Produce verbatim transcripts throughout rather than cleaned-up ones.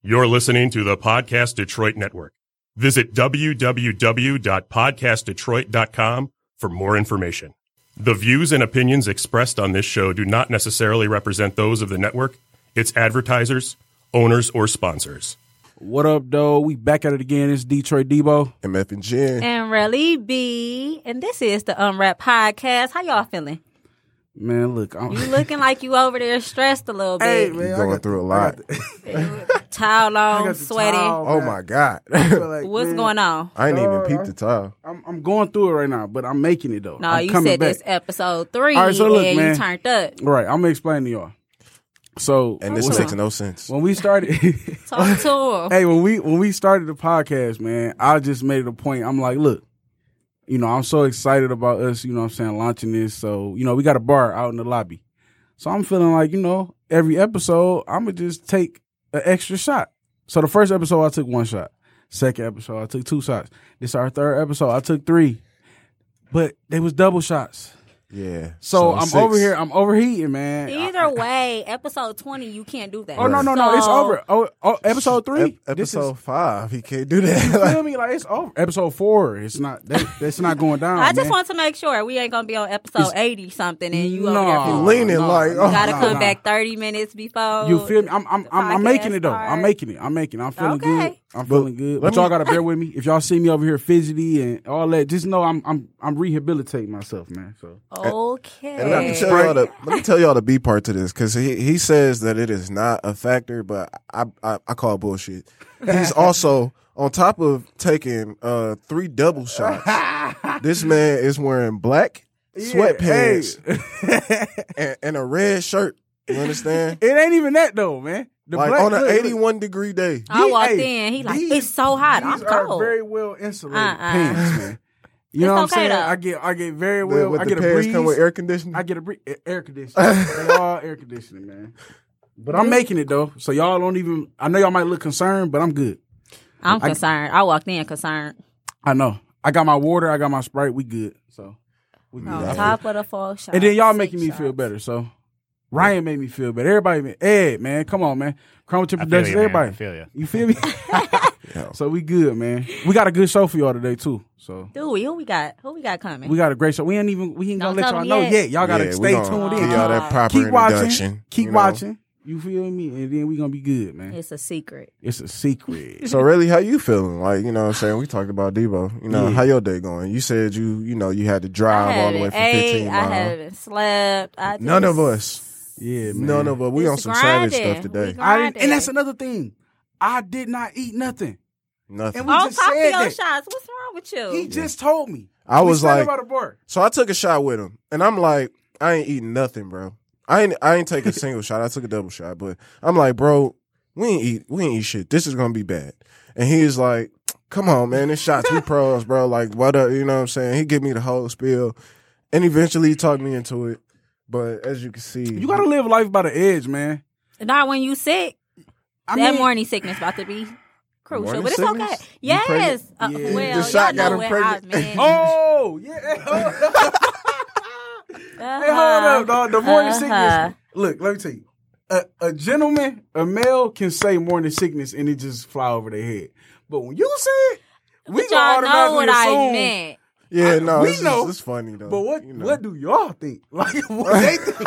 You're listening to the Podcast Detroit Network. Visit w w w dot podcast detroit dot com for more information. The views and opinions expressed on this show do not necessarily represent those of the network, its advertisers, owners, or sponsors. What up, though? We back at it again. It's Detroit Debo. M F and Jen. And Relly B. And this is the Unwrap Podcast. How y'all feeling? Man, look. I'm... You looking like you over there stressed a little bit. Hey, man. You're going through a lot. Towel on, sweaty. Towel, oh, my God. like, What's man, going on? I ain't uh, even peeped the towel. I'm, I'm going through it right now, but I'm making it, though. No, I'm you coming said back. this episode three, All right, so look, and man. you turned up. Right, I'm going to explain to y'all. So, And this Hold makes on. no sense. when we started... Talk to him. Hey, when we when we started the podcast, man, I just made it a point. I'm like, look, you know, I'm so excited about us, you know what I'm saying, launching this. So, you know, we got a bar out in the lobby. So I'm feeling like, you know, every episode, I'm going to just take an extra shot. So the first episode, I took one shot. Second episode, I took two shots. This our third episode, I took three. But they was double shots. Yeah. So, I'm six. over here, I'm overheating, man. Either way, episode twenty, you can't do that. Oh, no, no, no, it's So- over. Oh, oh episode three. Ep- This is- episode five. He can't do You that. feel me? Like it's over. Episode four. It's not. That, that's not going down. I just man. want to make sure we ain't going to be on episode eighty something and you over No. there He feeling- leaning no, like, no, oh. You got to no, come no. back thirty minutes before. You feel me? I'm I'm I'm, I'm making it though. podcast I'm making it. I'm making it. I'm feeling good. Okay. I'm But feeling good. let But y'all me- gotta bear with me. If y'all see me over here fidgety and all that, just know I'm I'm I'm rehabilitating myself, man. So Okay. And let me tell y'all the let me tell y'all the B part to this, because he, he says that it is not a factor, but I I, I call bullshit. He's also on top of taking uh three double shots. This man is wearing black sweatpants and, and a red shirt. You understand? it ain't even that though, man. The Like black- on an look, look. eighty-one degree day. I These- walked hey, in. He like, these- it's so hot. I'm These are cold. very well insulated Uh-uh. pants, man. You know It's what I'm okay, saying? though. I get I get very The, well. with I the get a pants breeze. come with air conditioning. I get a breeze. Air conditioning. They all air conditioning, man. But I'm making it though, so y'all don't even. I know y'all might look concerned, but I'm good. I'm I- concerned. I walked in concerned. I know. I got my water. I got my Sprite. We good. So we good. On Yeah. top of the four shots. And then y'all six making me feel shots. better. So Ryan made me feel better. Everybody, Ed, man, come on, man. Chromatin I feel Productions, you, man. everybody. I feel you. You feel me? Yeah. So we good, man. We got a good show for y'all today too. So Dude, who we got? Who we got coming? we got a great show. We ain't even we ain't gonna Don't let tell y'all me know yet. yet. Y'all gotta Yeah, we stay gonna tuned give in. y'all that proper Keep watching. introduction. Keep you know? watching. You feel me? And then we gonna be good, man. It's a secret. It's a secret. So really, how you feeling? Like, you know what I'm saying? We talked about Debo. You know, Yeah. how your day going? You said you, you know, you had to drive I all the way haven't from ate. fifteen I miles. haven't slept. I just, None of us. Yeah, man. None of us. We It's on some savage grinding. stuff today. We I didn't, grinding. and that's another thing. I did not eat nothing. Nothing. And we On just top of said your that. shots. What's wrong with you? He just told me. I We was standing like, by the bar. so I took a shot with him, and I'm like, I ain't eating nothing, bro. I ain't, I ain't take a single shot. I took a double shot, but I'm like, bro, we ain't eat, we ain't eat shit. This is gonna be bad. And he is like, come on, man, this shots we pros, bro. Like, what? Up, you know what I'm saying? He give me the whole spiel, and eventually he talked me into it. But as you can see, You gotta live life by the edge, man. Not when you sick. I that mean, morning sickness about to be crucial, Morning but it's sickness? okay. You pregnant? Yes. Uh, Yeah. well, The shot y'all got know him where pregnant. I've been. Oh yeah. Uh-huh. Hey, hold up, dog. The morning Uh-huh. sickness. Look, let me tell you. A, a gentleman, a male, can say morning sickness and it just fly over their head. But when you say it, we But gonna y'all know automatically what I assume. meant. yeah, I- no, we it's, know. it's funny though. But what you know. what do y'all think? Like what they think?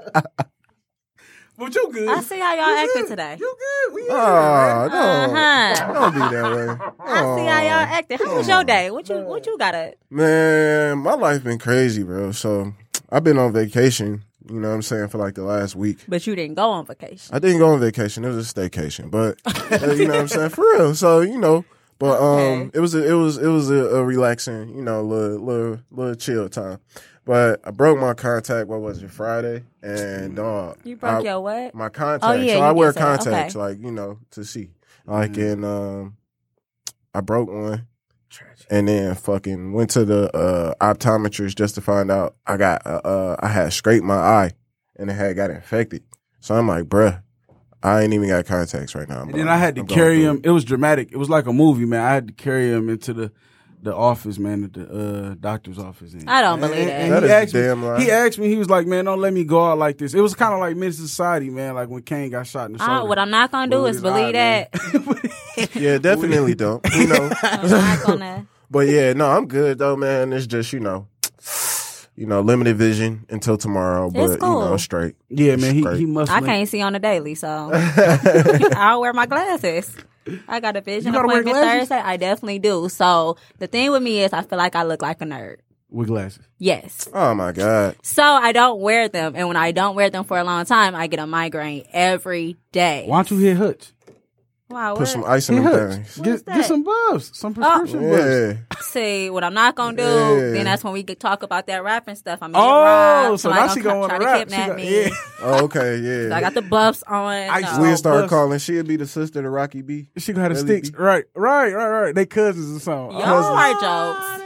But you good. I see how y'all You acting good. today. You good. We Oh, no, Uh-huh. don't be that way. I see how y'all acting. How was your day? What you what you got to Man, my life been crazy, bro. So I've been on vacation, you know what I'm saying, for like the last week. But you didn't go on vacation. I didn't go on vacation. It was a staycation, but uh, you know what I'm saying, for real. So, you know, but um Okay. it was a, it was it was a, a relaxing, you know, little little little chill time. But I broke my contact, what was it, Friday? And dog, You broke I- your what? my contact. Oh, yeah, so you I wear did say that. contacts, Okay. like, you know, to see. Like Mhm. and um I broke one. And then fucking went to the uh, optometrist just to find out I got uh, uh, I had scraped my eye and it had got infected. So I'm like, bruh, I ain't even got contacts right now. And then I had to I'm going carry through him. It was dramatic. It was like a movie, man. I had to carry him into the the office, man, at the uh, doctor's office. And, I don't believe and, that. and That he is asked damn me, lie. He asked me, he was like, man, don't let me go out like this. It was kind of like Men's Society, man, like when Kane got shot in the shoulder. Uh, what I'm not gonna do With is his believe eye, that. Yeah, definitely don't. You know. I'm not gonna. But yeah, no, I'm good though, man. It's just, you know, you know, limited vision until tomorrow. But It's cool. you know, straight. Yeah, man, he, Straight. he must I link- can't see on the daily, so I'll wear my glasses. I got a vision You gotta wear appointment glasses? Thursday. I definitely do. So the thing with me is, I feel like I look like a nerd. with glasses. Yes. Oh my God. So I don't wear them, and when I don't wear them for a long time, I get a migraine every day. Why don't you hit Hutch? Wow. Put what? some ice in Hit them Hutch. things. What is Get, that? get some buffs, some prescription buffs. Yeah. See, what I'm not gonna do, Yeah. then that's when we could talk about that rapping stuff. I'm Oh, robbed. so Somebody now she come- gonna want try to to rap. kidnap She got- me. yeah. Oh, okay, yeah. I got the buffs on. I No. saw- We'll start Buffs. calling. She'll be the sister to Rocky B. She gonna have the Really sticks. be- Right, right, right, right. They cousins or something. Y'all are jokes.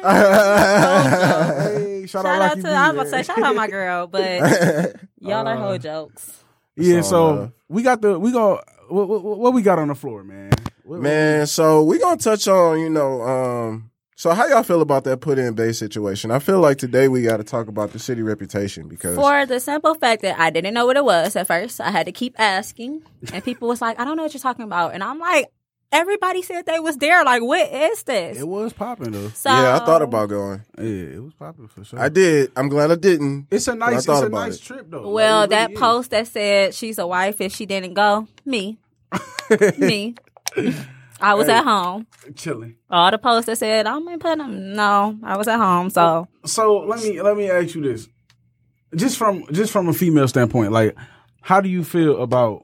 Hey, shout, Shout out out Rocky to B, I was about to man. say shout out my girl, but y'all are Uh, whole jokes. Yeah, It's all so love. we got the we go. What, what, what we got on the floor, man? What- Man, so we gonna touch on, you know, um, so how y'all feel about that put in base situation? I feel like today we got to talk about the city reputation because For the simple fact that I didn't know what it was at first, I had to keep asking, and people was like, "I don't know what you're talking about," and I'm like, "Everybody said they was there. Like, what is this?" It was popping though. So yeah, I thought about going. Yeah, it was popping for sure. I did. I'm glad I didn't. It's a but I nice, it's thought a about nice it. trip though. Well, Like, it that really is. post that said she's a wife if she didn't go, me, me, I was Hey. at home. chilling. All the posts that said I'm in Putnam, no, I was at home. So So let me let me ask you this, just from just from a female standpoint, like, how do you feel about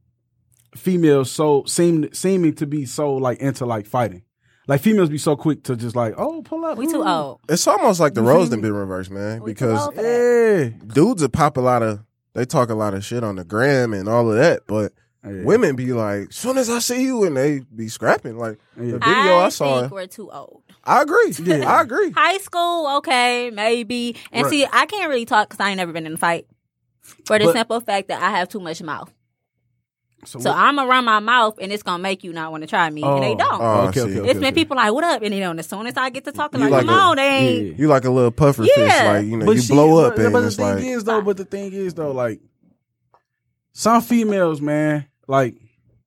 females so seem seeming to be so like into like fighting? Like females be so quick to just like, oh, pull up. we too ooh. old. It's almost like the You roles feel done me? been reversed, man. We too Because old for that. Yeah. dudes will pop a lot of, they talk a lot of shit on the gram and all of that, but Yeah. women be like, soon as I see you, and they be scrapping. Like Yeah. the video I, I saw, think we're too old. I agree. Yeah. I agree. High school, okay, maybe. And Right. see, I can't really talk because I ain't never been in a fight. For the But- simple fact that I have too much mouth. So, So what- I'm going to run my mouth and it's going to make you not want to try me. And they Oh. don't. Oh, okay, see. okay, okay. It's been okay. people like, what up? And then as soon as I get to talking, You like, like come a- on, they ain't. Yeah. You like a little puffer Yeah. fish, like you know, But you see, blow up but, and but the it's thing like, is though, but the thing is though, like some females, man, like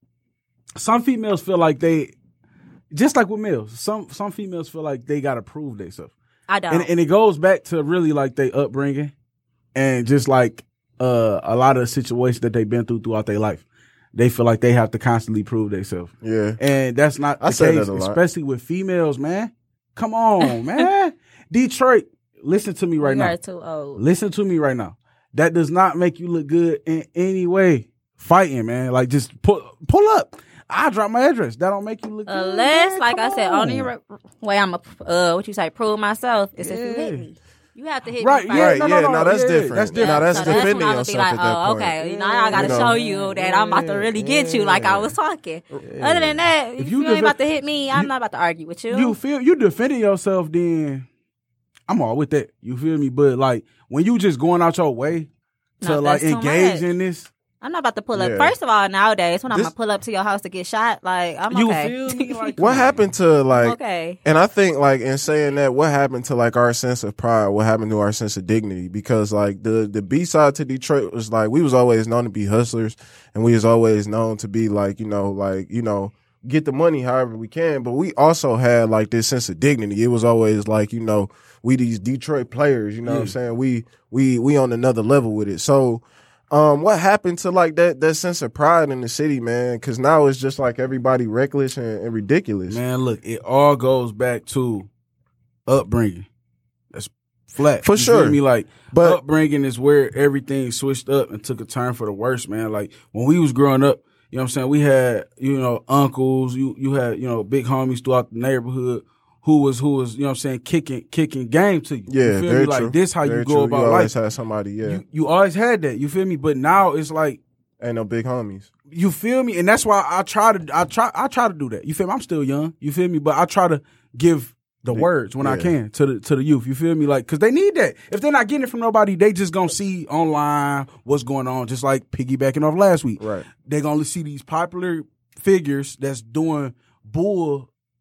some females feel like they just like with males. Some some females feel like they gotta prove themselves, I don't. and and it goes back to really like their upbringing and just like uh a lot of the situations that they've been through throughout their life. They feel like they have to constantly prove themselves, yeah. and that's not I the say that case, a lot. especially with females, man. Come on, man. Detroit, listen to me right you now. are too old. Listen to me right now. That does not make you look good in any way. Fighting, man. Like just pull pull up. I drop my address. That don't make you look good. Unless, man. like Come I said, on. only re- way I'm a uh, what you say, prove myself is if you hit Yeah. me. You have to hit Right, me first. yeah, Right, no, no, yeah, no, no, that's yeah, different. that's Yeah, different. now that's so that's defending when I'm yourself gonna at be that like, oh, point. okay, you know, I gotta You know. show you that I'm about to really get you like I was talking. Other than that, if, If you, you ain't def- about to hit me, I'm you- not about to argue with you. You feel you defending yourself, then I'm all with that. You feel me? But like when you just going out your way to No, like that's too engage much. in this, I'm not about to pull up. Yeah. First of all, nowadays when I'm This- gonna pull up to your house to get shot, like I'm you okay. feel me? Like What happened to like? okay. And I think like in saying that, what happened to like our sense of pride? What happened to our sense of dignity? Because like the the B side to Detroit was like we was always known to be hustlers, and we was always known to be like you know like you know get the money however we can. But we also had like this sense of dignity. It was always like you know we these Detroit players. You know what I'm Yeah. saying? We we we on another level with it. So. Um, what happened to like that that sense of pride in the city, man? Because now it's just like everybody reckless and, and ridiculous. Man, look, it all goes back to upbringing. That's flat. For You sure. feel me? Like But- upbringing is where everything switched up and took a turn for the worse, man. Like when we was growing up, you know what I'm saying? We had, you know, uncles, you you had, you know, big homies throughout the neighborhood who was who was, you know what I'm saying, kicking kicking game to you. Yeah, you feel very me? true. Like this how Very you go true. about you always life. had somebody, yeah. You you always had that. You feel me? But now it's like Ain't no big homies. you feel me? And that's why I try to I try I try to do that. You feel me? I'm still young. You feel me? But I try to give the Yeah. words when I Yeah. can to the to the youth. You feel me? Like cuz they need that. If they're not getting it from nobody, they just going to see online what's going on, just like piggybacking off last week. Right. They're going to see these popular figures that's doing bull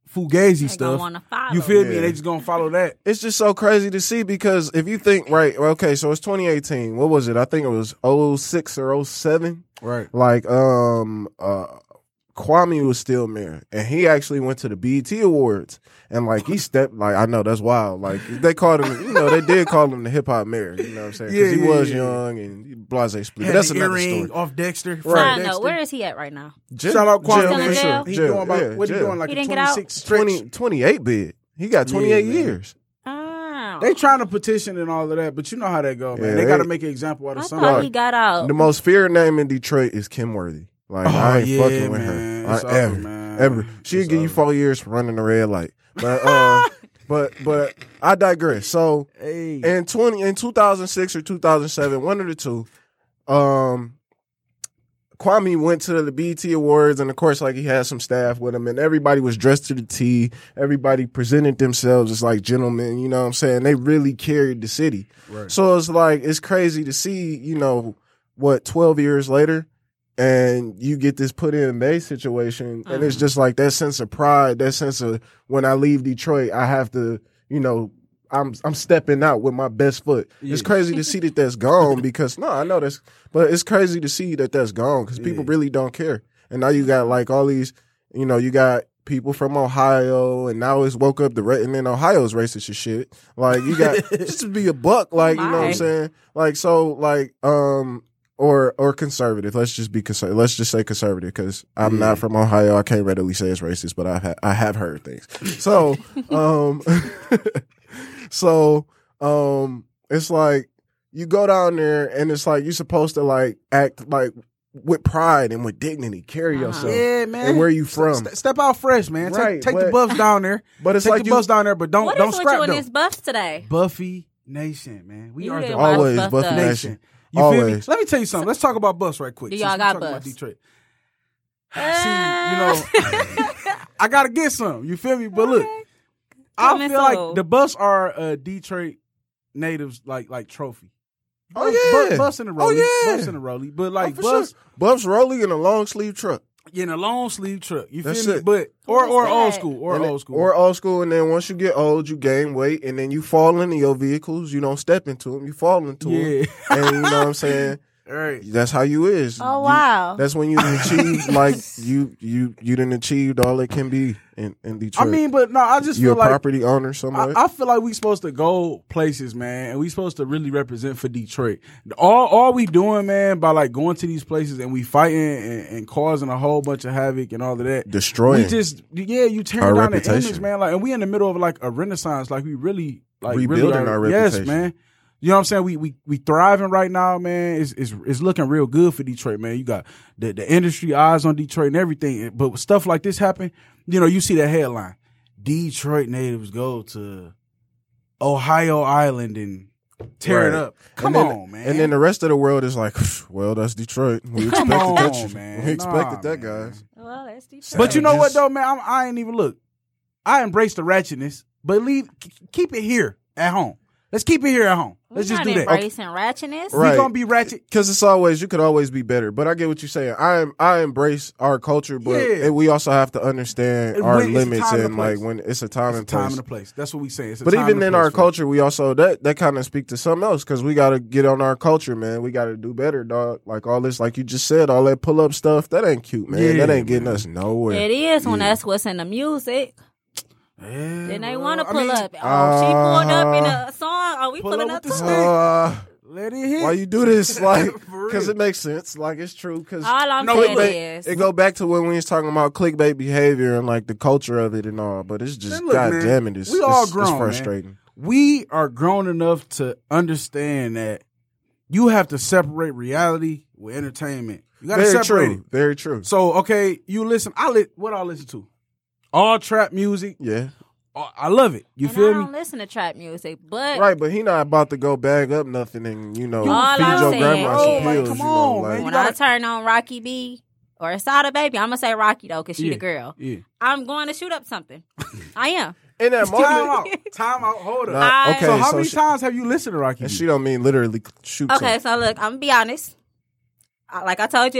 fugazi They stuff. gonna follow. You feel me? Yeah. And they just gonna follow that. It's just so crazy to see because if you think, right, okay, so it's twenty eighteen. What was it? I think it was oh six or oh seven. Right. Like, um, uh, Kwame was still mayor, and he actually went to the B E T Awards, and like he stepped, like I know that's wild. Like they called him, you know, they did call him the hip hop mayor. You know what I'm saying? Because Yeah, he yeah, was yeah. young and blase split. Had That's the another earring story. off Dexter. Right. Fred I know. Dexter. Where is he at right now? Jail- Shout out Kwame. jail, Still in for jail? sure. He Jail, doing about yeah, what he jail. doing like He a didn't get out? twenty-six stretch. twenty, twenty-eight bid. He got twenty-eight Yeah, man. years. Oh. They trying to petition and all of that, but you know how that go, man. Yeah, they they- got to make an example out I of thought somebody. he got out. The most feared name in Detroit is Kim Worthy. Like Oh, I ain't yeah, fucking with man. her. It's I, over, ever, man. ever. She'll It's give you over. four years for running the red light. But uh, but but I digress. So Hey. in twenty in two thousand six or two thousand seven, one of the two, um, Kwame went to the B E T Awards, and of course, like he had some staff with him, and everybody was dressed to the T. Everybody presented themselves as like gentlemen. You know what I'm saying? They really carried the city. Right. So it's like it's crazy to see, you know, what twelve years later, and you get this put in Bay situation, and it's just like that sense of pride, that sense of when I leave Detroit, I have to, you know, I'm I'm stepping out with my best foot. It's Yeah. crazy to see that that's gone because no, I know that's, but it's crazy to see that that's gone because people Yeah. really don't care. And now you got like all these, you know, you got people from Ohio, and now it's woke up the ra- and then Ohio's racist as shit. Like you got just to be a buck, like you know what I'm My. saying. Like so, like um. Or or conservative. Let's just be conservative. Let's just say conservative because I'm Yeah. not from Ohio. I can't readily say it's racist, but I ha- I have heard things. So um, so um, it's like you go down there and it's like you're supposed to like act like with pride and with dignity, carry Uh-huh. yourself. Yeah, man. And where you from? Ste- step out fresh, man. Take, Right, take the but- buffs down there. But it's take like the you buffs down there, but don't What don't is with scrap you and them. his buffs today? Buffy Nation, man. We You are the didn't watch always Buffed Buffy Up. Nation. Nation. You feel me? Always. Let me tell you something. Let's talk about Buffs right quick. Do since y'all we got talking about Buffs? Detroit. See, you know, I gotta get some. You feel me? But look, Okay. I Coming feel like soon. the Buffs are a Detroit natives like like trophy. Oh Buffs- yeah, Bu- Buffs in the Oh rollie. yeah, Buffs in the rollie. But Oh, like for Buffs sure. Buffs rolling in a long sleeve truck. in a long sleeve truck. You That's feel me? it. But or Who is or old that? school or And then- old school Or old school, and then once you get old, you gain weight, and then you fall into your vehicles. You don't step into them, you fall into them. yeah. And you know what I'm saying? All right. That's how you is. Oh You- wow. That's when you done achieved, like, you you you done achieved all it can be in, in I Detroit. mean, but no, I just you a feel like property owner somewhere. I, I feel like we supposed to go places, man, and we supposed to really represent for Detroit. All all we doing, man, by like going to these places and we fighting and, and causing a whole bunch of havoc and all of that. Destroying. We just yeah, you tearing Our down reputation. the image, man. Like, and we in the middle of like a renaissance. Like we really like Rebuilding really are, our yes, reputation. man. You know what I'm saying? We we we thriving right now, man. It's it's it's looking real good for Detroit, man. You got the the industry eyes on Detroit and everything. But when stuff like this happen, you know, you see that headline: Detroit natives go to Ohio Island and tear it Right. up. Come And then- on, man. And then the rest of the world is like, well, that's Detroit. We Come expected on, that. man. We expected Nah, that, man. guys. Well, that's Detroit. But you know what Just- though, man? I'm, I ain't even look. I embrace the ratchetness, but leave keep it here at home. Let's keep it here at home. Let's We're just not do that. embracing ratchetness. Right. We gonna be ratchet. Because it's always, you could always be better. But I get what you're saying. I am, I embrace our culture, but Yeah. and we also have to understand And our when it's a limits time and and a like place. when it's a time It's a and time place. and a place. That's what we say. It's a But time even and a in place our for it. culture, we also that that kind of speak to something else because we got to get on our culture, man. We got to do better, dog. Like all this, like you just said, all that pull up stuff, that ain't cute, man. Yeah, that ain't getting man. us nowhere. It is when Yeah. that's what's in the music. Yeah, Then they bro. want to I pull mean, up. Oh, she pulled up in uh, a song. Are we pull pulling up up with too? the stick. Uh, Let it hit. why you do this? Like, For because real. it makes sense. Like it's true. Because All I'm No, saying but- is, it go back to when we was talking about clickbait behavior and like the culture of it and all. But it's just, Man, look, god man, damn it, it's, we all it's, grown, it's man. frustrating. We are grown enough to understand that you have to separate reality with entertainment. You got to Very separate true. it. Very true. So, okay, you listen. I li- what I listen to, all trap music. Yeah. Oh, I love it. You and feel I me? don't listen to trap music, but Right, but he not about to go bag up nothing and you know You- All feed I'm your saying grandma is- some Like, pills. come you know, on, like, man. when You I gotta- turn on Rocky B or Sada Baby, I'm gonna say Rocky though, cause she Yeah. the girl. Yeah. I'm going to shoot up something. I am. in that Time moment. out. Time out. Hold up. Nah, I- okay, so how so many she, times have you listened to Rocky? and B? she don't mean literally shoot. Okay, something. so look, I'm gonna be honest. I- Like I told you,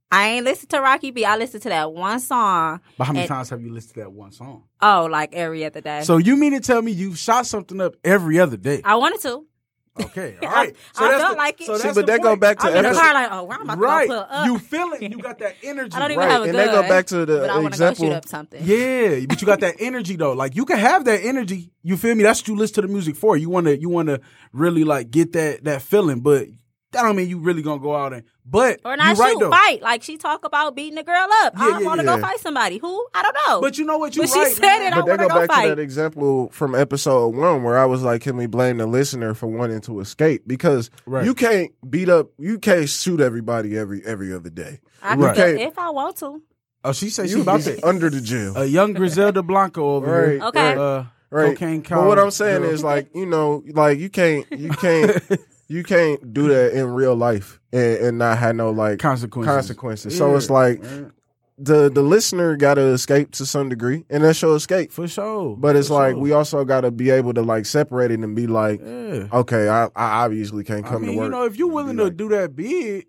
I ain't listened to Rocky B. I listened to that one song. But how many and- times have you listened to that one song? Oh, like every other day. So you mean to tell me you shot something up every other day? I wanted to. Okay, all right. So I that's felt the- like it. So See, that's but the that go point. back to I'm in the episode- car like, oh, where am I Right, going to pull up? you feel it. You got that energy. I don't even Right, have a and gun. they go back to the but I want to go example- shoot up something. Yeah, but you got that energy though. Like you can have that energy. You feel me? That's what you listen to the music for. You wanna you wanna really like get that that feeling, but that don't mean you really gonna go out and but Or not you right shoot, though. fight. Like she talk about beating a girl up. Yeah, I yeah, want to yeah. go fight somebody. Who? I don't know. But you know what? You But she right, said man. it. I But they wanna go go back fight. to that example from episode one where I was like, can we blame the listener for wanting to escape? Because Right. you can't beat up, you can't shoot everybody every every other day. I Right. could do- if I want to. Oh, she said she You about be to under the jail. a young Griselda Blanco over Right, here. Okay. Uh, Right. Cocaine But what Cow I'm saying girl. is like, you know, like you can't, you can't, you can't do that in real life and, and not have no like consequences. consequences. So Yeah, it's like man. the the listener got to escape to some degree, and that's your escape. For sure. But it's For like sure. we also got to be able to like separate it and be like, Yeah. okay, I, I obviously can't come I mean, to work. you know, if you're willing Be to like- do that big,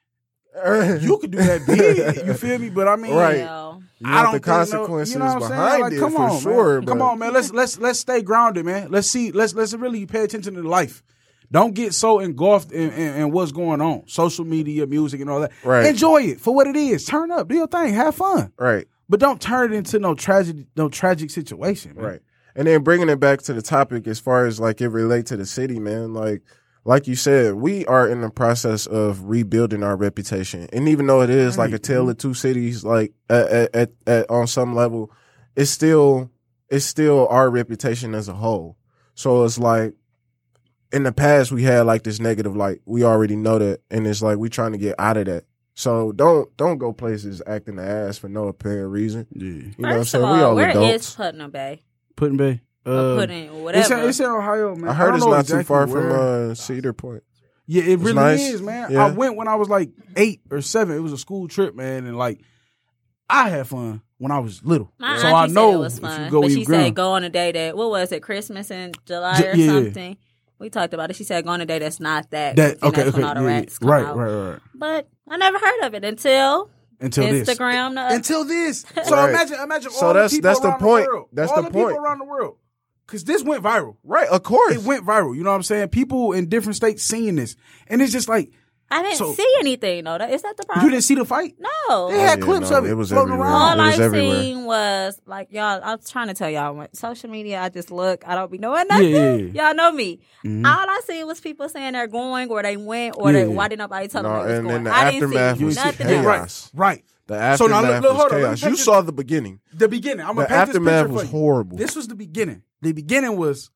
you could do that big. You feel me? But I mean, Right. Well, You I want don't the think no- consequences you know what I'm saying? behind Like, it come for on, sure. Man. Come but- on, man. Let's let's let's stay grounded, man. Let's see. Let's let's really pay attention to life. Don't get so engulfed in, in, in what's going on, social media, music, and all that. Right. Enjoy it for what it is. Turn up, do your thing, have fun, Right, but don't turn it into no tragic, no tragic situation. Man. right. And then bringing it back to the topic as far as like it relate to the city, man. Like, like you said, we are in the process of rebuilding our reputation, and even though it is like a tale of two cities, like at, at, at on some level, it's still it's still our reputation as a whole. So it's like in the past we had like this negative light. We already know that, and it's like we trying to get out of that. So don't don't go places acting the ass for no apparent reason. Yeah, You know what I'm first of saying? all, We all where adults. is Putnam Bay? Putting Bay. Or Uh, Putnam, it's, whatever. in, it's in Ohio, man. I heard don't it's know not exactly too far where. from uh, Cedar Point. Yeah, it really nice. is, man. Yeah. I went when I was like eight or seven. It was a school trip, man, and like I had fun when I was little. My so auntie I said know it was if fun, you go but eat she ground. said go on a day that what was it, Christmas in July J- or yeah. something. We talked about it. She said go on a day that's not that. that and okay, that's when okay, all the yeah, rats come right, out. right, right. But I never heard of it until Until this. Instagram. uh, Until this. So Right. imagine, imagine So all that's- the people that's the around point. the world. That's all the the point. people around the world. Because this went viral. Right, of course. It went viral. You know what I'm saying? People in different states seeing this, and it's just like I didn't So- see anything though. That- Is that the problem? you didn't see the fight. No. They had yeah, clips no, of it. it was floating everywhere. around. All It was I everywhere. seen was like y'all. I was trying to tell y'all what social media. I just look. I don't be knowing nothing. Yeah, yeah. Y'all know me. Mhm. All I seen was people saying they're going or they went or Yeah, they, yeah. why didn't nobody tell No, them they was and going? then the I didn't aftermath see was nothing chaos. else. Right, right. The So now aftermath look- look, was hold on, let me chaos. You paint this- saw the beginning. The beginning. I'm The gonna paint this aftermath picture was for you. horrible. This was the beginning. The beginning was,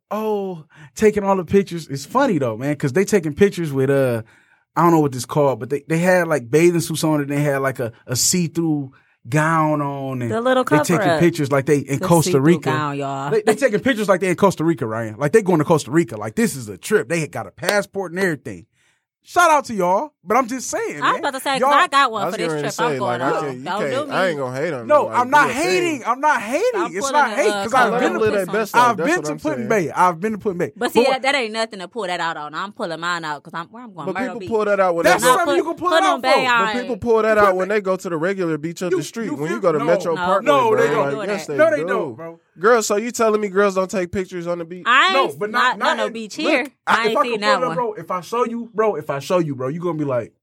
oh, taking all the pictures. It's funny though, man, because they taking pictures with uh, I don't know what this called, but they, they had like bathing suits on and they had like a, a see through gown on and The little they cover taking up. pictures like they in The Costa see-through Rica. gown, y'all. They, they taking pictures like they in Costa Rica, Ryan. Like they going to Costa Rica. Like this is a trip. They got a passport and everything. Shout out to y'all, but I'm just saying. I was man. about to say, Y'all- because I got I one was for this getting ready trip. to say, I'm going like, I on. can't, you Don't can't, do me. I ain't gonna hate on No, like, I'm do not your thing. hating. I'm not hating. Stop It's pulling not the, hate uh, because color I've Let been them to live put their best some- life. I've That's been what to I'm Putin saying. Bay. I've been to Putin Bay. But see, what- that, that ain't nothing to pull that out on. I'm pulling mine out because I'm where I'm going. But Myrtle people Beach. pull that out when That's they go. something you can pull it out Bay for. out. But people pull that You out put when that- they go to the regular beach up You- the street. you When you feel- go to no. Metro No. Parkway, No, bro. they don't. Like, do yes, that. they No, they do. don't, bro. Girls, so you telling me girls don't take pictures on the beach? I No, ain't, but not, not, not, no in- beach look, here. I, I if ain't I seen could that pull it up, one. bro, if I show you, bro, if I show you, bro, you gonna be like,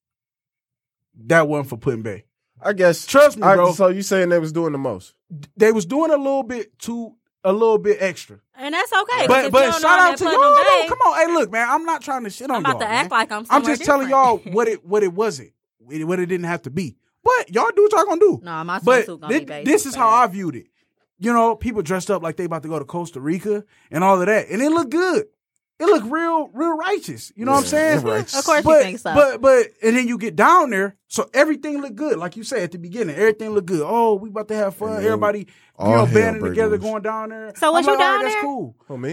that one for Putin Bay. I guess. Trust me, I- bro. So you saying they was doing the most? They was doing a little bit too, a little bit extra. And that's okay. 'cause But if but you don't shout know out that to Putnam y'all. Bay, though. Come on, hey, look, man, I'm not trying to shit on I'm about y'all, to act man. like I'm I'm somewhere just telling different. y'all what it what it wasn't, what it didn't have to be. But y'all do what y'all gonna do. No, my But swimsuit gonna thi- be basic. this is how bad. I viewed it. You know, people dressed up like they about to go to Costa Rica and all of that, and it looked good. It looked real, real righteous. You know what I'm saying? it righteous. Of course you but, think so. But but and then you get down there, so everything looked good, like you said at the beginning. Everything looked good. Oh, we about to have fun. And then Everybody, you all know, hell banding break together, loose. going down there. So was I'm you like, all down right, there? That's cool. Oh, me?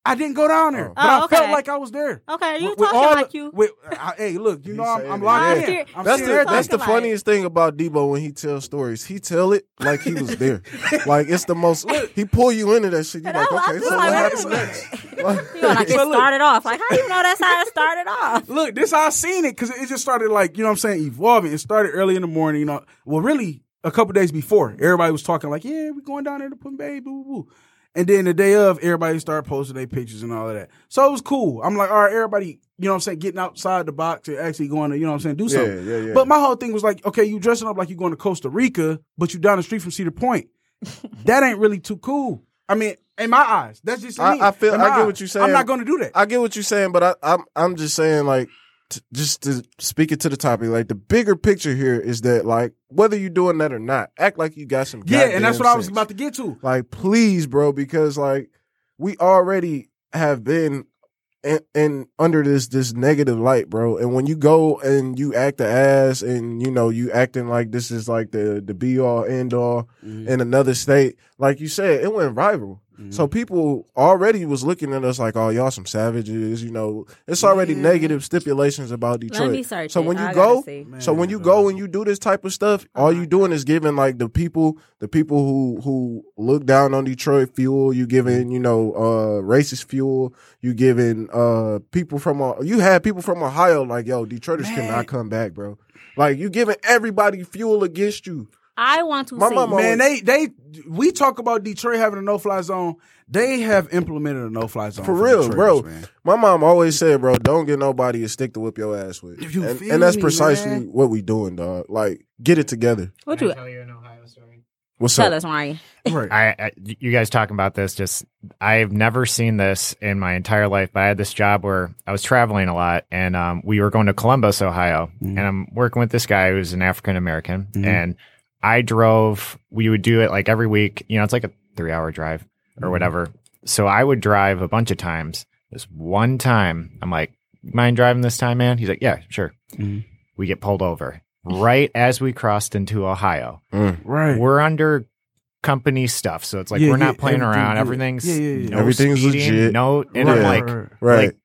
I didn't go down there, Oh. but Oh, I okay. felt like I was there. Okay, you With- with talking all like the- you. With, I, hey, look, you He know I'm, saying I'm it. locked I'm in. serious. I'm That's seeing the everything. that's the Talking like- funniest thing about Debo when he tells stories. He tell it like he was there. Like it's the most. He pull you into that shit. You And like, I- I okay, feel so like what that happens is- next? Like, You know, like it But look- started off. Like, how you know that's how it started off? Look, this how I seen it because it just started like, you know what I'm saying, evolving. It started early in the morning, you know. Well, really, a couple days before, everybody was talking like, yeah, we're going down there to put baby, boo, boo. And then the day of, everybody started posting their pictures and all of that. So it was cool. I'm like, all right, everybody, you know what I'm saying, getting outside the box and actually going to, you know what I'm saying, do something. yeah, yeah, yeah. But my whole thing was like, okay, you dressing up like you're going to Costa Rica, but you down the street from Cedar Point. That ain't really too cool. I mean, in my eyes, that's just I- me. I feel- In my I get eyes. what you're saying. I'm not going to do that. I get what you're saying, but I, I'm I'm just saying like t- just to speak it to the topic. Like the bigger picture here is that like whether you're doing that or not, act like you got some. Yeah, and that's what goddamn I was sense. about to get to. Like, please, bro, because like we already have been in, in under this this negative light, bro. And when you go and you act the ass, and you know you acting like this is like the the be all end all in another state, like you said, it went viral. So people already was looking at us like, oh, y'all some savages, you know. It's already Yeah. negative stipulations about Detroit. Let me search so it. when you I go, gotta see. so when Man, you dog. go and you do this type of stuff, all Oh you my doing is giving like the people, the people who who look down on Detroit fuel. You giving, you know, uh, racist fuel. You giving uh people from uh, you had people from Ohio like, yo, Detroiters Man. cannot come back, bro. Like you giving everybody fuel against you. I want to My see. mama- Man, they they we talk about Detroit having a no fly zone. They have implemented a no fly zone For real, Detroiters, bro. Man. My mom always said, bro, don't get nobody a stick to whip your ass with. If you and, feel and that's me, precisely man. what we doing, dog. Like, get it together. What Can you I tell you an Ohio story? What's tell up? us, Ryan? Right. I, I, you guys talking about this? Just I've never seen this in my entire life. But I had this job where I was traveling a lot, and um, we were going to Columbus, Ohio, Mhm. and I'm working with this guy who's an African American, Mhm. and I drove. We would do it like every week. You know, it's like a three hour drive or Mhm. whatever. So I would drive a bunch of times. This one time, I'm like, "Mind driving this time, man?" He's like, "Yeah, sure." Mhm. We get pulled over right as we crossed into Ohio. Mm. Right. We're under company stuff, so it's like Yeah, we're not yeah, playing everything around. good. Everything's Yeah, yeah, yeah. no Everything's speeding, legit. no, and Right. I'm like, right. Right. like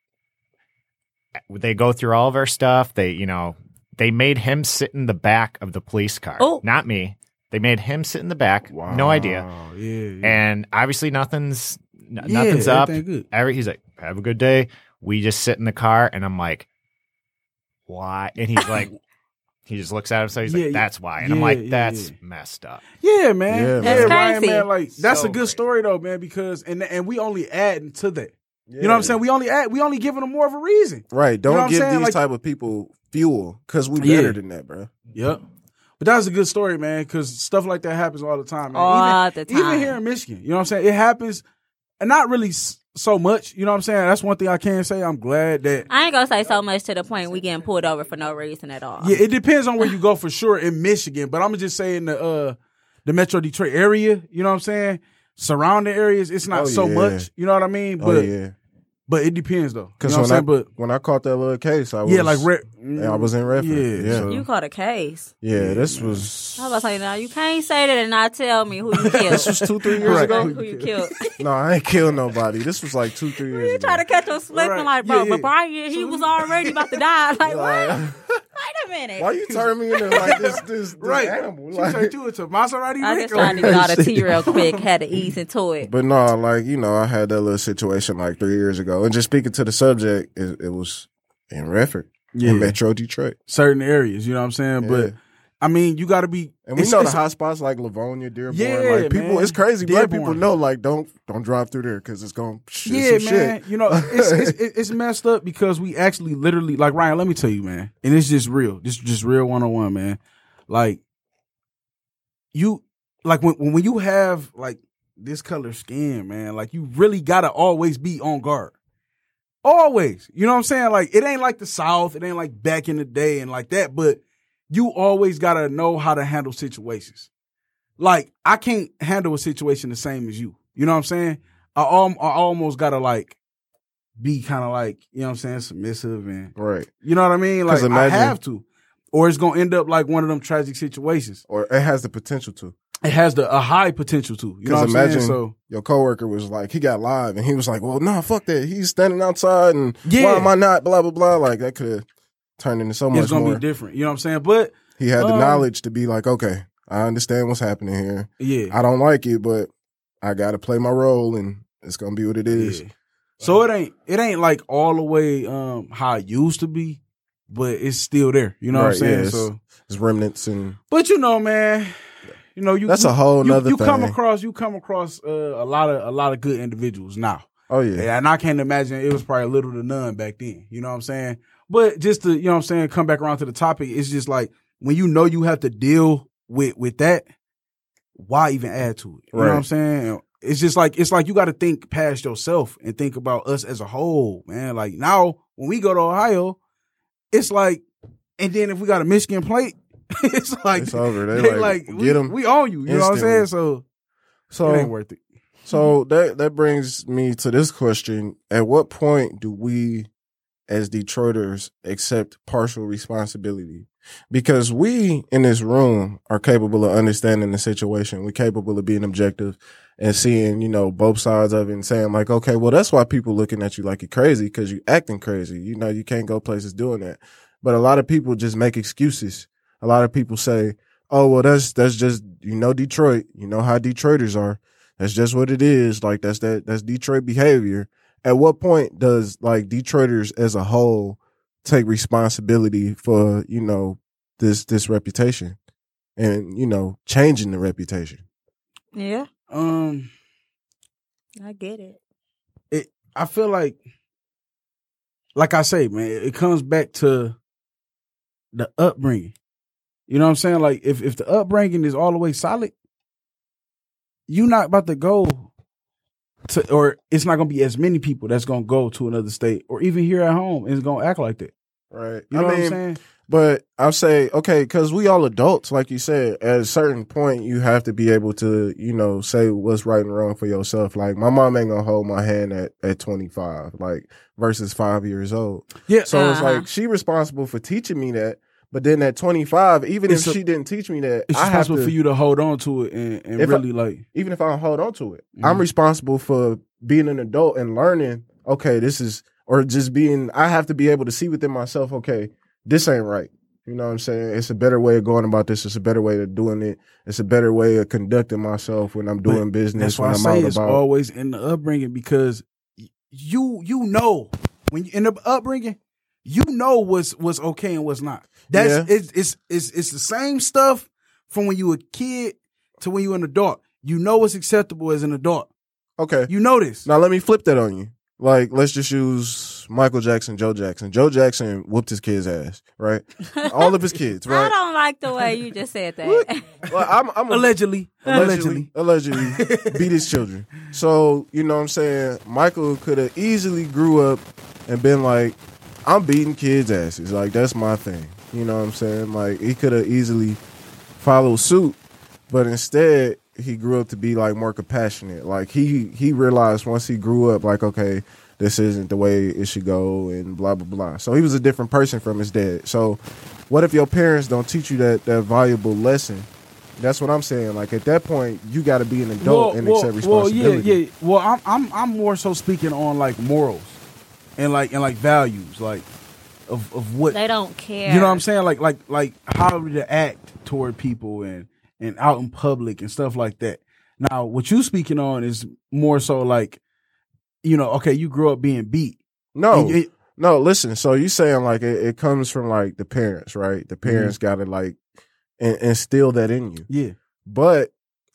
they go through all of our stuff. They, you know, they made him sit in the back of the police car, Oh. not me. They made him sit in the back. Wow. No idea. Yeah. yeah. And obviously nothing's n- Yeah, nothing's up. everything good. Every, he's like, "Have a good day." We just sit in the car, and I'm like, "Why?" And he's like. He just looks at himself. He's Yeah, like, yeah. "That's why," and I'm Yeah, like, yeah, "That's yeah. messed up." Yeah, man. Yeah, Yeah, man. Ryan, crazy. man. Like that's So a good crazy. story though, man. Because and and we only adding to that. You know what I'm saying? We only add. We only giving them more of a reason. Right. Don't know what I'm give saying? these Like- type of people fuel because we Yeah. better than that, bro. Yep. But that's a good story, man. Because stuff like that happens all the time, man. All even, the time. Even here in Michigan, you know what I'm saying? It happens, and not really s- so much. You know what I'm saying? That's one thing I can say. I'm glad that. I ain't gonna say so much to the point we getting pulled over for no reason at all. Yeah, it depends on where you go for sure in Michigan, but I'm gonna just say in the uh the Metro Detroit area, you know what I'm saying? Surrounding areas, it's not Oh, so yeah. much. You know what I mean? Oh But yeah. but it depends though. You Because know what I'm when I saying? But when I caught that little case, I was yeah, like re- yeah, I was in Redford. Yeah, Yeah. so- You caught a case. yeah. This was I was about to say, now you can't say that and not tell me who you killed. this was two three years Right. ago. Who you killed? No, I ain't killed nobody. This was like two three years You ago. try to catch him slipping, Right. like, bro, Yeah, yeah. but Brian, he was already about to die. Like, Like, what? Wait a minute. why you turn me into like this this, this right. animal? She Like, turned you into Maserati. I just Rico. tried to get out of tea real quick, had to ease into it. but no, like you know, I had that little situation like three years ago, and just speaking to the subject, it, it was in Redford, Yeah. in Metro Detroit, Certain areas, you know what I'm saying? Yeah. But I mean, you got to be. and we it's- know the it's- hot spots like Livonia, Dearborn. Yeah, like people, man. it's crazy. Black people Dearborn. know like don't don't drive through there because it's gonna shit Yeah, some man. shit. You know, it's, it's it's it's messed up because we actually literally like Ryan. Let me tell you, man, and it's just real. This just real one on one, man. Like you, like when when you have like this color skin, man. Like you really gotta always be on guard. Always, you know what I'm saying? Like it ain't like the South. It ain't like back in the day and like that. But you always gotta know how to handle situations. Like I can't handle a situation the same as you. You know what I'm saying? I, al- I almost gotta like be kind of like, you know what I'm saying, submissive and Right, you know what I mean? Like 'Cause imagine- I have to, or it's gonna end up like one of them tragic situations. or it has the potential to. it has the a high potential to. You know what I'm imagine saying? So your coworker was like, he got live and he was like, well, nah, fuck that. He's standing outside and Yeah. why am I not? Blah, blah, blah. Like that could have turned into so much it's gonna more. be different. You know what I'm saying? But He had the um, knowledge to be like, okay, I understand what's happening here. yeah, I don't like it, but I got to play my role and it's going to be what it is. yeah. So it ain't it ain't like all the way um how it used to be, but it's still there. You know what I'm Right, saying? yeah, it's- so, It's remnants and but you know, man, you know you That's you, a whole you, nother you come thing. across you come across uh, a lot of a lot of good individuals now. oh yeah. And I can't imagine it was probably little to none back then. You know what I'm saying? But just to, you know what I'm saying, come back around to the topic, it's just like when you know you have to deal with with that, why even add to it? You know what I'm Right. saying? It's just like it's like you got to think past yourself and think about us as a whole, man. Like now when we go to Ohio, it's like, and then if we got a Michigan plate, it's like It's over. They they like, like, get we, 'em we own you. You know what I'm saying? So, So it ain't worth it. So that that brings me to this question. At what point do we as Detroiters accept partial responsibility? Because we in this room are capable of understanding the situation. We're capable of being objective and seeing, you know, both sides of it and saying like, okay, well, that's why people looking at you like you're crazy because you acting crazy. You know, you can't go places doing that. But a lot of people just make excuses. A lot of people say, oh, well, that's, that's just, you know, Detroit, you know how Detroiters are. That's just what it is. Like that's that, that's Detroit behavior. At what point does like Detroiters as a whole take responsibility for, you know, this, this reputation and, you know, changing the reputation? Yeah, Um, I get it. it I feel like, like I say, man, it comes back to the upbringing. You know what I'm saying? Like if, if the upbringing is all the way solid, you're not about to go to, or it's not going to be as many people that's going to go to another state or even here at home is going to act like that. Right. You know I what mean, I'm saying? but I'll say, okay, because we all adults, like you said, at a certain point, you have to be able to, you know, say what's right and wrong for yourself. Like, my mom ain't gonna hold my hand at, at twenty-five, like, versus five years old. Yeah. So it's Uh-huh. like, she responsible for teaching me that. But then at twenty-five, even It's if a- she didn't teach me that, It's I have responsible to, for you to hold on to it and, and If I- really like, even if I don't hold on to it, Mhm. I'm responsible for being an adult and learning, okay, this is, or just being, I have to be able to see within myself, okay, this ain't right. You know what I'm saying? It's a better way of going about this. It's a better way of doing it. It's a better way of conducting myself when I'm doing But business, that's why when I I'm say out it's about. always in the upbringing because y- you you know when you in the upbringing, you know what's what's okay and what's not. That's Yeah. it's it's it's it's the same stuff from when you were a kid to when you were an adult. You know what's acceptable as an adult. Okay. You know this. Now let me flip that on you. Like, let's just use Michael Jackson, Joe Jackson. Joe Jackson whooped his kid's ass, right? All of his kids, I right? don't like the way you just said that. Well, I'm, I'm a, Allegedly, allegedly. allegedly, allegedly beat his children. So, you know what I'm saying? Michael could have easily grew up and been like, I'm beating kids' asses. Like, that's my thing. You know what I'm saying? Like, he could have easily followed suit, but instead, he grew up to be, like, more compassionate. Like, he, he realized once he grew up, like, okay, this isn't the way it should go and blah, blah, blah. So he was a different person from his dad. So what if your parents don't teach you that, that valuable lesson? That's what I'm saying. Like, at that point, you got to be an adult and accept responsibility. Well, yeah, yeah. Well, I'm I'm I'm more so speaking on like morals and like and like values, like of of what They don't care. you know what I'm saying, like like like how to act toward people and and out in public and stuff like that. Now, what you speaking on is more so like, you know, okay, you grew up being beat. No, And it- no, listen. So you saying like it, it comes from like the parents, right? The parents Mm-hmm. got to like in, instill that in you. yeah. But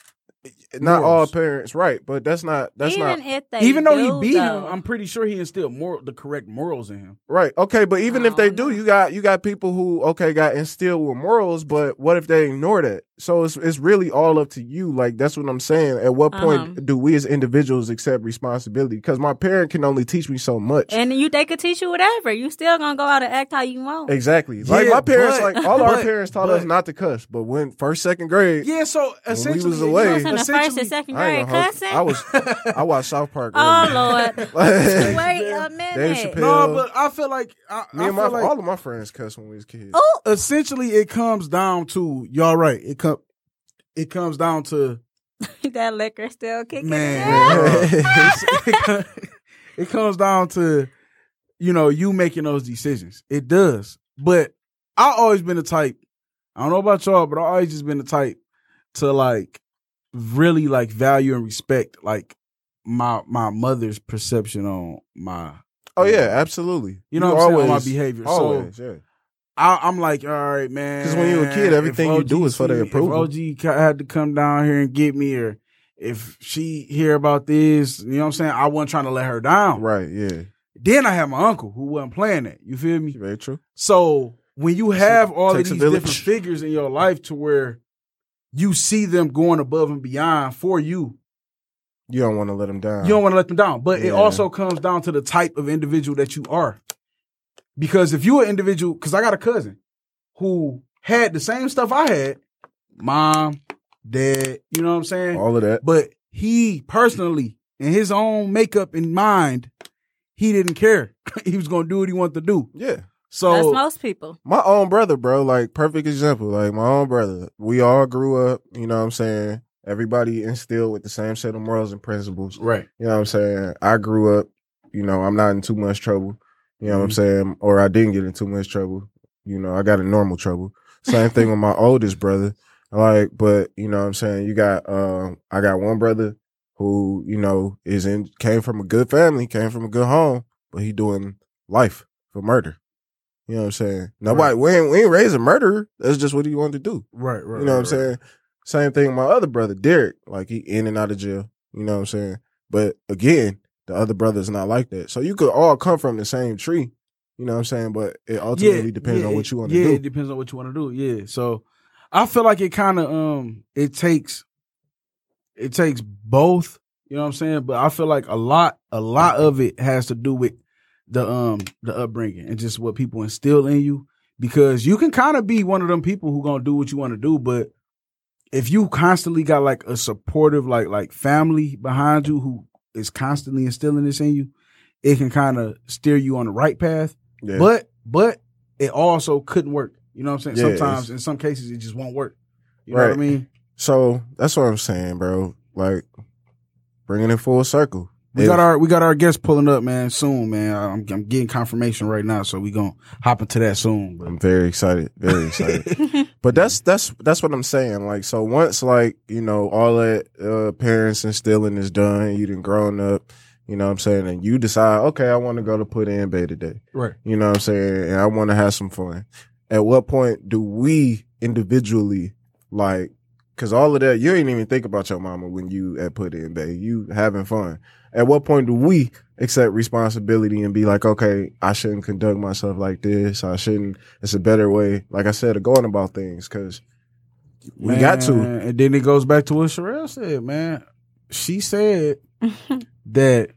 not all Morals. parents, right? But that's not that's even not if they Even though do, he beat though, him, I'm pretty sure he instilled more the correct morals in him. right. Okay, but even I if they don't do, know. you got you got people who okay got instilled with morals, but what if they ignore that? So it's it's really all up to you. Like that's what I'm saying. At what point Uh-huh. do we as individuals accept responsibility? Because my parent can only teach me so much. and you they could teach you whatever. You still gonna go out and act how you want. Exactly. Like Yeah, my parents, but- like all our but- parents taught us but- not to cuss. But when first, second grade, Yeah, so we essentially, was you know, away- You was in the first essentially- and second I ain't grade gonna hold- cussing. I was, I watched South Park. oh earlier. Lord! Like, Wait a Dave minute. Chappelle. No, but I feel like I, me I and my feel like all of my friends cussed when we was kids. Oh, essentially it comes down to y'all right. It come it comes down to That liquor still kicking. man. in. it, it comes down to you know you making those decisions. It does, but I always been the type. I don't know about y'all, but I always just been the type to like really like value and respect like my my mother's perception on my. Oh yeah, absolutely. You know You what I'm saying? always, On my behavior. Always, So yeah. I, I'm like, all right, man. Because when you a kid, everything if you do is for their see- approval. If O G ca- had to come down here and get me, or if she hear about this, you know what I'm saying? I wasn't trying to let her down. Right, yeah. Then I had my uncle who wasn't playing that. You feel me? Very true. So when you have all of Takes a these village. different figures in your life to where you see them going above and beyond for you, You don't want to let them down. you don't want to let them down. But it Yeah. also comes down to the type of individual that you are. Because if you're an individual, because I got a cousin who had the same stuff I had, mom, dad, you know what I'm saying? all of that. But he personally, in his own makeup and mind, he didn't care. He was going to do what he wanted to do. Yeah. So That's most people. My own brother, bro, like perfect example. Like my own brother. We all grew up, you know what I'm saying? Everybody instilled with the same set of morals and principles. right. You know what I'm saying? I grew up, you know, I'm not in too much trouble. You know what I'm Mhm. saying? Or I didn't get in too much trouble. You know, I got in normal trouble. Same thing with my oldest brother. Like, but you know what I'm saying? You got, um, I got one brother who, you know, is in, came from a good family, came from a good home, but he doing life for murder. You know what I'm saying? Nobody, we ain't, we ain't raised a murderer. That's just what he wanted to do. Right, right. You know what I'm right, saying? Same thing with my other brother, Derek. Like, he in and out of jail. You know what I'm saying? But again, the other brother's not like that. So you could all come from the same tree. You know what I'm saying? But it ultimately depends yeah, on what you want to yeah, do. it depends on what you want to do. Yeah. So I feel like it kind of um it takes it takes both, you know what I'm saying? But I feel like a lot a lot of it has to do with the um the upbringing and just what people instill in you, because you can kind of be one of them people who going to do what you want to do, but if you constantly got like a supportive like like family behind you who is constantly instilling this in you, it can kind of steer you on the right path. Yeah. But but it also couldn't work. You know what I'm saying? Yeah, Sometimes it's- in some cases it just won't work. You know Right. what I mean? So that's what I'm saying, bro. Like, bringing it full circle. We If- got our we got our guest pulling up, man, soon, man. I'm, I'm getting confirmation right now, so we gonna hop into that soon. But I'm very excited, very excited. But that's that's that's what I'm saying. Like, so once like you know all that uh, parents instilling is done, you done grown up. You know what I'm saying, and you decide, okay, I want to go to Put In Bay today. right. You know what I'm saying, and I want to have some fun. At what point do we individually like? Because all of that, you ain't even think about your mama when you at Put In Bay. You having fun. At what point do we accept responsibility and be like, okay, I shouldn't conduct myself like this. I shouldn't. It's a better way, like I said, of going about things. Because we got to. Man, and then it goes back to what Sherelle said, man. She said that,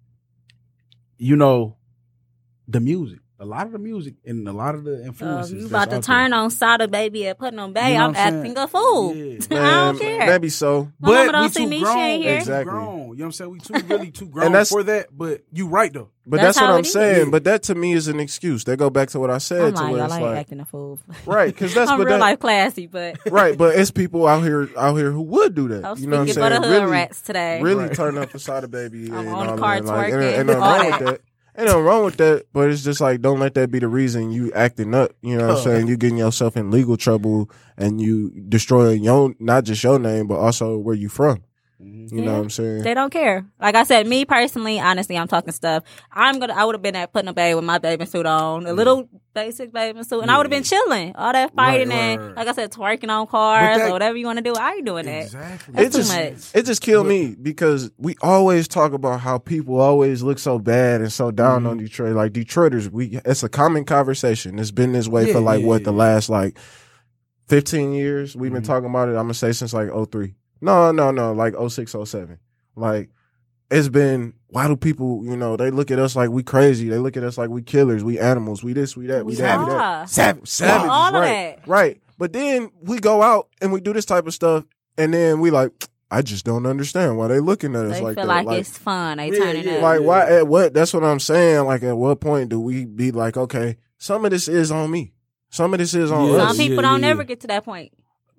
you know, the music, a lot of the music and a lot of the Uh, influences. you that's about to out turn there. on Sada Baby and Putnam Bay. You know I'm what I'm acting saying? a fool. Yeah. I don't Man, care. Maybe so. My mama don't we see too me, she grown. ain't here. Exactly. Too grown. You know what I'm saying? We too really too grown that's- for that. But you right though. But That's that's, what how I'm it is. saying. But that to me is an excuse. They go back to what I said. I'm to like, where y'all it's ain't like, acting a fool. right? Because that's I'm but real that, life classy, but right. But it's people out here out here who would do that. I'm you know what I'm speaking for saying? the hood Really, rats today. really Right. turn up for Sada Baby. I'm and on the all car that. Like, ain't, twerking, ain't nothing all wrong with that. that. Ain't nothing wrong with that. But it's just like, don't let that be the reason you acting up. You know what I'm Oh. saying? You getting yourself in legal trouble and you destroying your not just your name but also where you from. You know Yeah. what I'm saying? They don't care. Like I said, me personally, honestly, I'm talking stuff. I'm gonna. I would have been at Putnam Bay with my bathing suit on, a little basic bathing suit, and I would have been chilling. All that fighting Right, right, and, right. like I said, twerking on cars that- or whatever you want to do. I ain't doing that. Exactly. That's it too just much. it just killed me because we always talk about how people always look so bad and so down Mm-hmm. on Detroit. Like Detroiters, we it's a common conversation. It's been this way Yeah, for like yeah, what yeah, the yeah. last like fifteen years. We've been Mhm. talking about it. I'm gonna say since like oh three. No, no, no, like oh six, oh seven. Like it's been. Why do people, you know, they look at us like we crazy. They look at us like we killers, we animals, we this, we that, we, We that, we are. that. Savage, savage, all of right, that. right. But then we go out and we do this type of stuff, and then we like, I just don't understand why they looking at us They like feel that. like, it's fun. They Yeah, turning yeah. up. like why at what? That's what I'm saying. Like at what point do we be like, okay, some of this is on me, some of this is on Yeah. us. Some people yeah, don't yeah. never get to that point.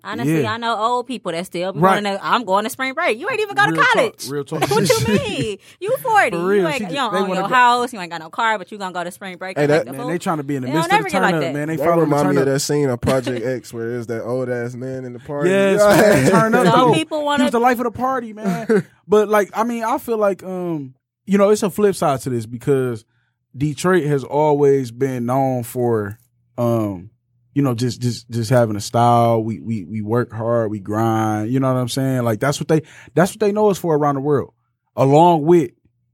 Honestly, Yeah. I know old people that still be Right. going to, I'm going to spring break. You ain't even go to Real talk, college. real talk. What you mean? You forty. For real, You, ain't, she you just- don't they own wanna your go- house. You ain't got no car, but you going to go to spring break. Hey, and that- make the Man, food. they trying to be in the They midst don't of the never get like turn up, that. man. They That follow the remind turn me up. of that scene of Project X where there's that old ass man in the party. Yes, Yeah. man, turn up. Some though. people He wanna- was the life of the party, man. But like, I mean, I feel like, um, you know, it's a flip side to this because Detroit has always been known for, um, you know, just just just having a style. We we we work hard, we grind. You know what I'm saying? Like that's what they that's what they know us for around the world. Along with,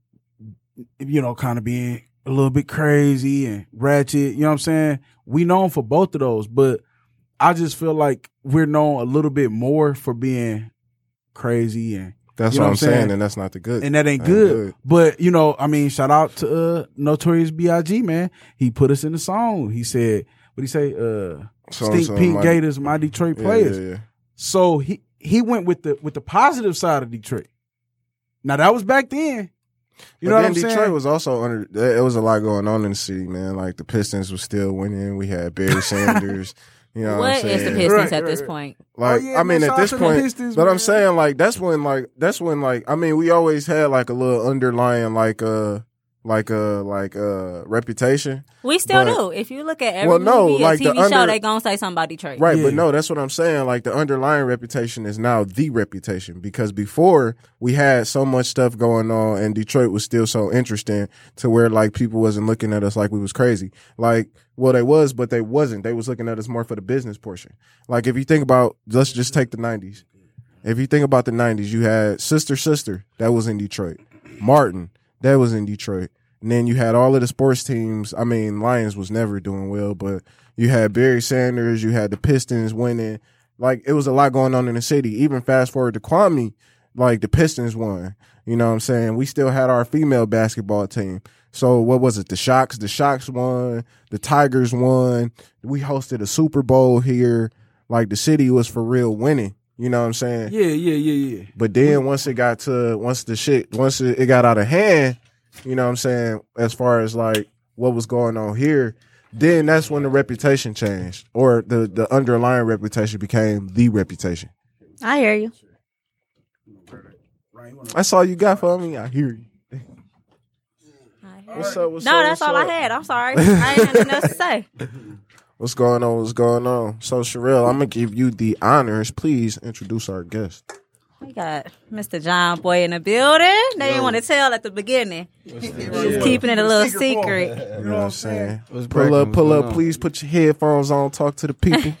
you know, kind of being a little bit crazy and ratchet. You know what I'm saying? We known for both of those, but I just feel like we're known a little bit more for being crazy and That's You what know I'm what I'm saying, saying? and that's not the good. and that ain't Ain't good. good. But you know, I mean, shout out to uh, Notorious B I G man. He put us in the song. He said, "What he say? Uh, So- Stink so Pink my- Gators, my Detroit Yeah, players." yeah, yeah. So he he went with the with the positive side of Detroit. Now that was back then. You but know then what I'm Detroit saying? was also under. There was a lot going on in the city, man. Like the Pistons was still winning. We had Barry Sanders. You know what, I'm What saying? is the Pistons Right, at right, this right. point? Like Oh, yeah, I mean, man, at shout this out to the point, Pistons, but man. I'm saying like that's when like that's when like I mean we always had like a little underlying like uh like uh like uh reputation. We still But- do. If you look at every Well, no, movie like or T V the show, under- they gonna say something about Detroit. Right, Yeah. but no, that's what I'm saying. Like the underlying reputation is now the reputation because before we had so much stuff going on and Detroit was still so interesting to where like people wasn't looking at us like we was crazy. Like, well, they was, but they wasn't. They was looking at us more for the business portion. Like if you think about, let's just take the nineties. If you think about the nineties, you had Sister Sister, that was in Detroit. Martin, that was in Detroit. And then you had all of the sports teams. I mean, Lions was never doing well, but you had Barry Sanders, you had the Pistons winning. Like, it was a lot going on in the city. Even fast forward to Kwame, like, the Pistons won. You know what I'm saying? We still had our female basketball team. So, what was it? The Shocks? The Shocks won. The Tigers won. We hosted a Super Bowl here. Like, the city was for real winning. You know what I'm saying? Yeah, yeah, yeah, yeah. But then once it got to, once the shit, once it, it got out of hand, you know what I'm saying, as far as like what was going on here, then that's when the reputation changed or the, the underlying reputation became the reputation. I hear you. That's all you got for me? I hear you. What's up? What's no, up? that's what's all up? I had. I'm sorry. I ain't had nothing else to say. What's going on? What's going on? So, Sherelle, I'm going to give you the honors. Please introduce our guest. We got Mister John Boy in the building. They didn't want to tell at the beginning. Just keeping it a little secret. You know what I'm saying? What's Pull cracking? up, What's pull going up. on? Please put your headphones on. Talk to the people.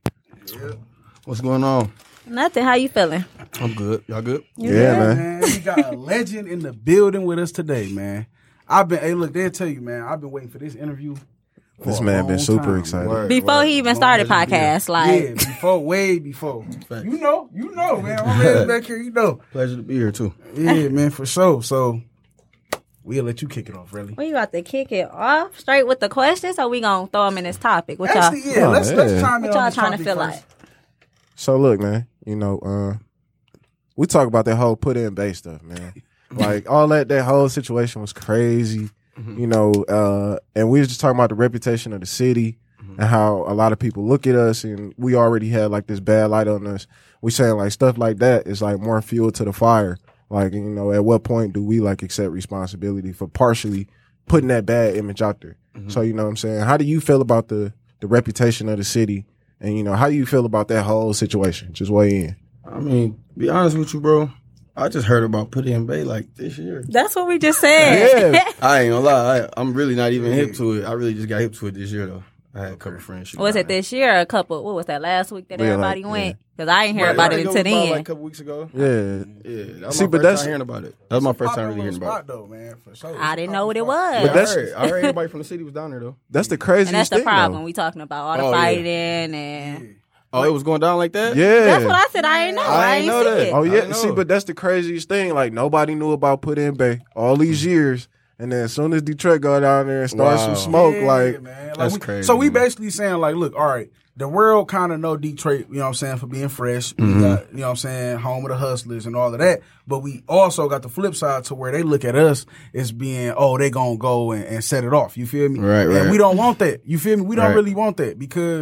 What's going on? Nothing. How you feeling? I'm good. Y'all good? yeah, man. Man, we got a legend in the building with us today, man. I've been, hey, look, they'll tell you, man, I've been waiting for this interview. for This a man been long super time, excited. Word, Before word. he even Long started as it be. podcast, Yeah, like before, way before. Facts. You know, you know, man. I'm ready back here, you know. Pleasure to be here too. Yeah, man, for sure. So we'll let you kick it off, really. we about to kick it off straight with the questions, or we gonna throw them in this topic? What y'all? Actually, yeah, Oh, let's yeah. let's chime in What on y'all this trying to topic feel first. like? So look, man, you know, uh, we talk about that whole put in bay stuff, man. Like all that, that whole situation was crazy, you know, uh, and we was just talking about the reputation of the city and how a lot of people look at us and we already had like this bad light on us. We saying like stuff like that is like more fuel to the fire. Like, you know, at what point do we like accept responsibility for partially putting that bad image out there? So, you know what I'm saying? How do you feel about the, the reputation of the city? And, you know, how do you feel about that whole situation? Just weigh in. I mean, be honest with you, bro. I just heard about Put In Bay like this year. That's what we just said. Yeah. I ain't gonna lie. I, I'm really not even hip to it. I really just got hip to it this year, though. I had a couple friends. shoot Was down it this year or a couple? What was that last week that Yeah, everybody like, went? Because I ain't hear Right, about right, it that until was about, then. like a couple weeks ago. Yeah. Yeah, that was See, my but first that's- time hearing about it. That was my first time really hearing about it. though, man, for sure. I didn't know what it was. Yeah, But that's- I heard, I heard everybody from the city was down there though. That's the craziest And that's the thing, problem. though. We talking about all the Oh, yeah. fighting and Oh, it was going down like that? Yeah. that's what I said. I ain't know. I I, ain't ain't know see that. it. Oh I yeah, didn't see, know. but that's the craziest thing. Like nobody knew about Put In Bay all these years, and then as soon as Detroit go down there and start Wow. some smoke, Yeah, like man. Like, That's we- crazy, So we man. basically saying like, look, all right, the world kind of know Detroit, you know what I'm saying, for being fresh. Mm-hmm. We got, you know what I'm saying, home of the hustlers and all of that. But we also got the flip side to where they look at us as being, oh, they gonna go and, and set it off. You feel me? Right, And right. we don't want that. You feel me? We don't Right. really want that because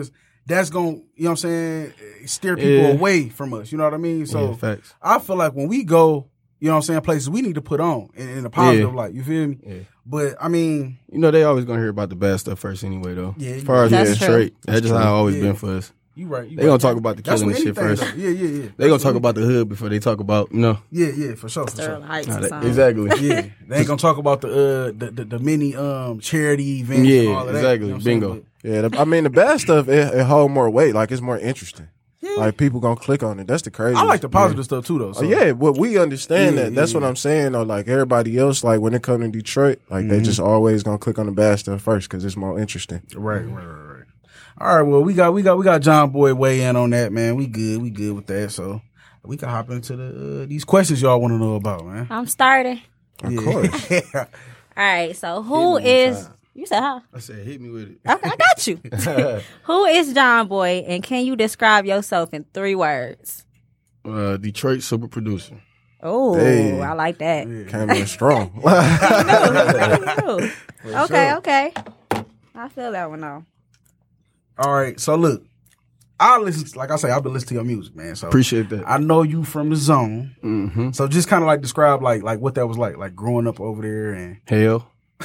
that's going to, you know what I'm saying, steer people Yeah. away from us. You know what I mean? So Yeah, facts. I feel like when we go, you know what I'm saying, places we need to put on in, in a positive Yeah. light. You feel me? Yeah. But I mean, You know, they always gonna hear about the bad stuff first anyway, though. Yeah, As far as That's being true. straight, that's just how it always Yeah. been for us. you right. You They right. gonna talk about the That's killing with and shit anything, first. though. Yeah, yeah, yeah. They gonna That's talk what- about the hood before they talk about, you know. Yeah, yeah, for sure, for sure. Sterling Heights Nah, or that- something. exactly. Yeah, they ain't gonna talk about the uh the the, the mini um charity events. Yeah, and all of that, exactly. you know what I'm saying? Bingo. But- Yeah, the, I mean the bad stuff it, it hold more weight. Like it's more interesting. Like people gonna click on it. That's the crazy. I like the positive stuff too, though. Oh, So. yeah, well, we understand Yeah, that. That's yeah, what yeah. I'm saying. Though, like everybody else, like when it comes to Detroit, like Mm-hmm. they just always gonna click on the bad stuff first because it's more interesting. Right, right, right, right. All right, well, we got we got we got John Boy weigh in on that, man. We good, we good with that. So we can hop into the uh, these questions y'all want to know about, man. I'm starting. Of Yeah. course. All right. So who Hit me one is? time. You said huh? I said, hit me with it. Okay, I got you. Who is John Boy, and can you describe yourself in three words? Uh, Detroit super producer. Oh, Hey. I like that. Came in strong. Ooh. Okay, okay. I feel that one though. All right, so look, I listen. Like I say, I've been listening to your music, man. So Appreciate that. I know you from the zone. Mm-hmm. So just kind of like describe like like what that was like, like growing up over there and Hell.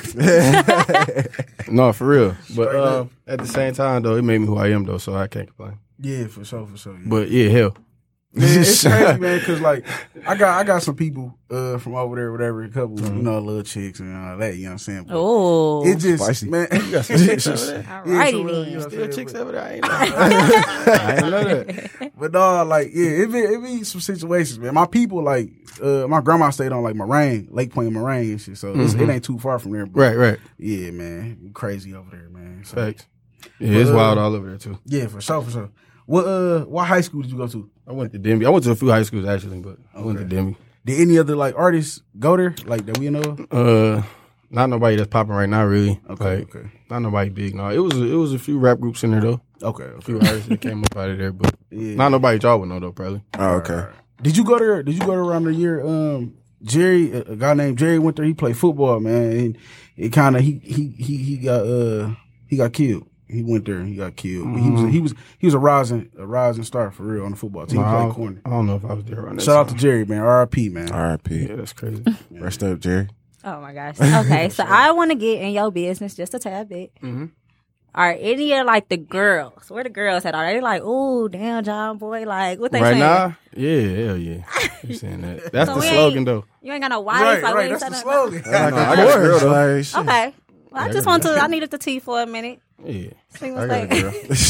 No, for real. But uh, at the same time, though, it made me who I am, though, so I can't complain. yeah, for sure, for sure. Yeah. But yeah, hell. Man, it's crazy, man, because like I got I got some people uh, from over there, whatever, a couple, you know, little chicks and all that. You know what I'm saying? But Oh, it just Spicy. man. You got some chicks over there? all Yeah, righty so, uh, then. you know, Still saying, chicks but- over there? I ain't know. I ain't know that. But no, like yeah, it be it be some situations, man. My people like uh, my grandma stayed on like Moraine, Lake Point Moraine and shit, so it's, it ain't too far from there. But Right, right. yeah, man, crazy over there, man. So, Facts. Yeah, it's But, uh, wild all over there, too. yeah, for sure, for sure. What uh, what high school did you go to? I went to Denby. I went to a few high schools, actually, but I went to Okay. Denby. Did any other like artists go there, like that we know of? Uh, not nobody that's popping right now, really. Okay, Like, okay, not nobody big. No, it was a, it was a few rap groups in there though. okay, A okay. few artists that came up out of there, but Yeah. not nobody y'all would know though, probably. Oh, okay. Did you go there? Did you go there around the year? Um, Jerry, a, a guy named Jerry went there. He played football, man. And it kind of he he he he got uh he got killed. He went there and he got killed. But he was he was he was a rising a rising star for real on the football team. No, He I, played don't, corner. I don't know if I was there around that Shout out to time. Jerry, man. R I P, man. R I P. Yeah, that's crazy. Rest up, Jerry. Oh my gosh. Okay, so I want to get in your business just a tad bit. Mhm. Are any of like the girls? Where the girls at? Are they like, oh damn, John Boy? Like what they Right saying? now, yeah, hell yeah. You saying that? That's So the we slogan ain't- though. You ain't got no wife. Right, like, we right. ain't That's the said nothing- slogan. Like, No, I of got a course, girl, like, shit. Okay. Well, I Yeah, just I want got to. I needed the tea for a minute. Yeah, See I what's got a like. girl.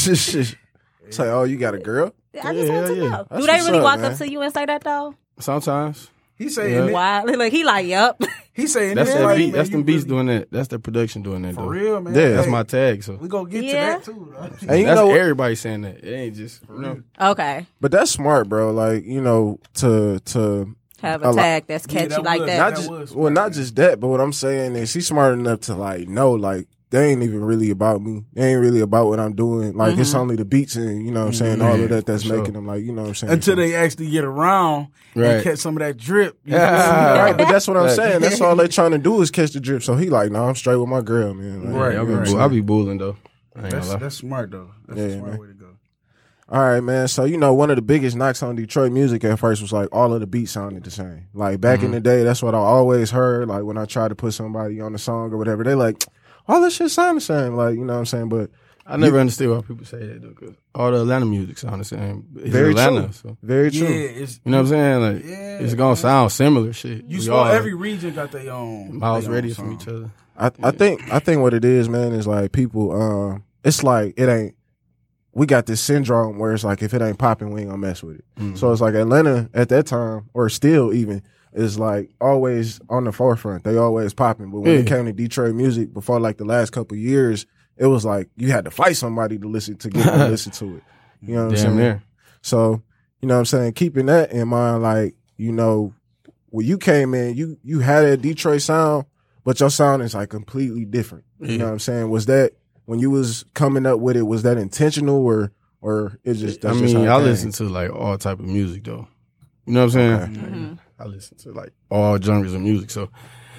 Say, oh, you got a girl? I just Yeah, want to yeah. know. That's Do they what's really up, walk man. up to you and say that though? Sometimes He saying Yeah. that- Why? Look, he like, yup. he saying that's that that like, beat. man, That's you them beats really- doing that. That's the production doing that for though. real, man. Yeah. That's Hey, my tag. So We gonna get Yeah. to that too. though. And you that's know, everybody saying that. It ain't just you know. Okay. but that's smart, bro. Like, you know, to to Have A a lot- tag that's Yeah, catchy that like was- that. not that just was well, smart, not man. just that, but what I'm saying is she's smart enough to like know, like they ain't even really about me. They ain't really about what I'm doing. Like it's only the beats and you know what I'm saying, all of that that's For sure. making them like, you know what I'm saying. Until they actually get around and Right. catch some of that drip. You Yeah, know? right. But that's what I'm Right. saying. That's all they trying to do is catch the drip. So he like, no, I'm straight with my girl, man. Like, Right, Yeah, I be, right. bull- I be bulling though. I ain't That's gonna lie. that's smart though. That's Yeah, a smart man. way to go. All right, man. So, you know, one of the biggest knocks on Detroit music at first was like all of the beats sounded the same. Like back in the day, that's what I always heard. Like when I tried to put somebody on the song or whatever, they like, all this shit sound the same. Like, you know what I'm saying? But I never understood why people say that though, because all the Atlanta music sound the same. It's very Atlanta, true. so Very true. Yeah, it's you know what I'm saying? Like Yeah, it's gonna sound similar. Shit. you We saw all every region got their own miles their own radius song. from each other. I, I think I think what it is, man, is like people. Um, it's like it ain't. We got this syndrome where it's like if it ain't popping, we ain't gonna mess with it. Mhm. So it's like Atlanta at that time, or still even, is like always on the forefront. They always popping. But when it Yeah. came to Detroit music, before like the last couple of years, it was like you had to fight somebody to listen to get them to listen to it. You know what I'm Damn saying? near. So, you know what I'm saying? Keeping that in mind, like, you know, when you came in, you you had a Detroit sound, but your sound is like completely different. You Yeah. know what I'm saying? Was that when you was coming up with it, was that intentional or or it just that's I just mean, how it I came? listen to like all type of music though. You know what I'm saying? Okay. Mm-hmm. I listen to like all genres of music, so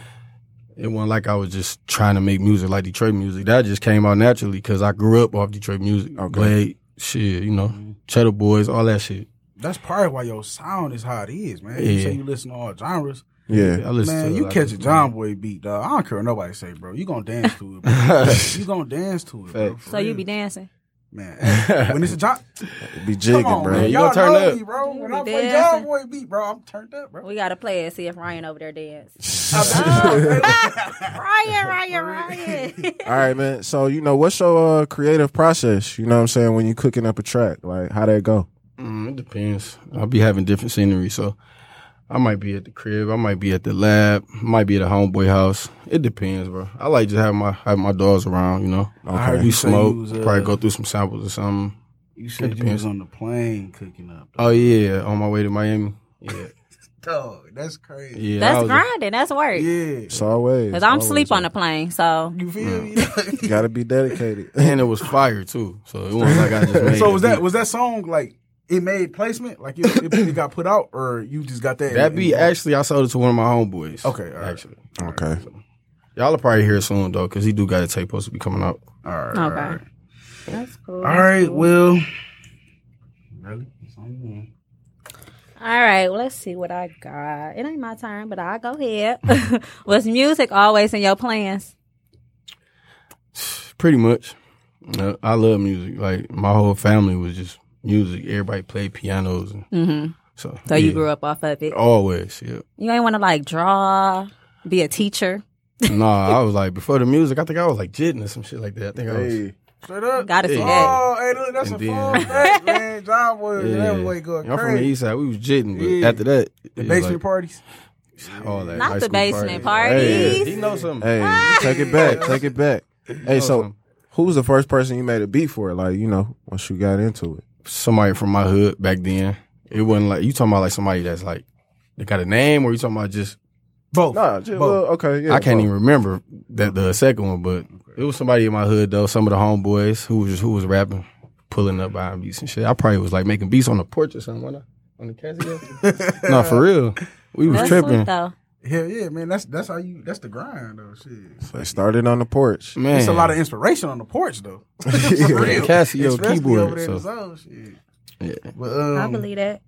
it wasn't like I was just trying to make music like Detroit music. That just came out naturally because I grew up off Detroit music. Okay. Blade, shit, you know, Cheddar Boys, all that shit. That's probably why your sound is how it is, man. Yeah. You say you listen to all genres. Yeah. I listen Man, to you like, catch a John Boy beat, dog. I don't care what nobody say, bro. You gonna dance to it, bro. You gonna dance to it, bro. Facts. So you be dancing. Man, hey, when it's a John, Be jigging, come on, bro. man. You Y'all gonna turn know up. me, bro. When I be play dancing. John Boy beat, bro, I'm turned up, bro. We gotta play it. See if Ryan over there dance. Oh, Ryan, Ryan, Ryan. All right, man. So, you know, what's your uh, creative process? You know what I'm saying? When you cooking up a track, like, how that go? Mm, it depends. I'll be having different scenery, so I might be at the crib, I might be at the lab, might be at a homeboy house. It depends, bro. I like just having my have my dogs around, you know. I heard We you say smoke, you was, uh, probably go through some samples or something. You said you depends. was on the plane cooking up. Oh yeah, on my way to Miami. Yeah, Dog, that's crazy. yeah. I That's was- grinding. That's work. Yeah. It's always. Cause I'm always sleep on the like- plane, so You feel me? You gotta be dedicated. And it was fire too, so it wasn't like I just made. So the was that beat. was that song like it made placement? Like it, it, it got put out, or you just got that? that in- beat? in- Actually, I sold it to one of my homeboys. Okay, all right. actually. Okay. Y'all will probably hear it soon though, cause he do got a tape supposed to be coming out. All right. okay. All right. That's cool. All right. Well. Really? It's on you. All right, well, let's see what I got. It ain't my turn, but I'll go ahead. Was music always in your plans? Pretty much. Uh, I love music. Like my whole family was just music. Everybody played pianos, and Mm-hmm. so So you yeah. grew up off of it. Always, yeah. You ain't want to like draw, be a teacher. Nah, I was like before the music. I think I was like jitting or some shit like that. I think I was. Hey. Straight up. Gotta see Yeah. that. Oh, hey, look, that's And a then- fun fact, man. John Boy, Yeah. that boy going I'm from the crazy. east side. We was jitting, but Yeah. after that, The it was basement like, parties. all that. Not high the school basement Hey, parties. he knows something. Hey, take it back. Take it back. Hey, knows so something. who was the first person you made a beat for? Like, you know, once you got into it. Somebody from my hood back then. It wasn't like you talking about like somebody that's like they got a name, or you talking about just Both. Nah, just, Both. well, okay, yeah. I can't both. even remember that the second one, but it was somebody in my hood though. Some of the homeboys who was who was rapping, pulling up behind beats and shit. I probably was like making beats on the porch or something. wasn't I? On the Casio. No, for real. We was That's tripping, sweet though. Hell yeah, man. That's that's how you. That's the grind, though. Shit. They started on the porch. man. It's a lot of inspiration on the porch, though. For Yeah. real. Casio Especially keyboard, over there in the so. zone, shit. Yeah. But, um, I believe that.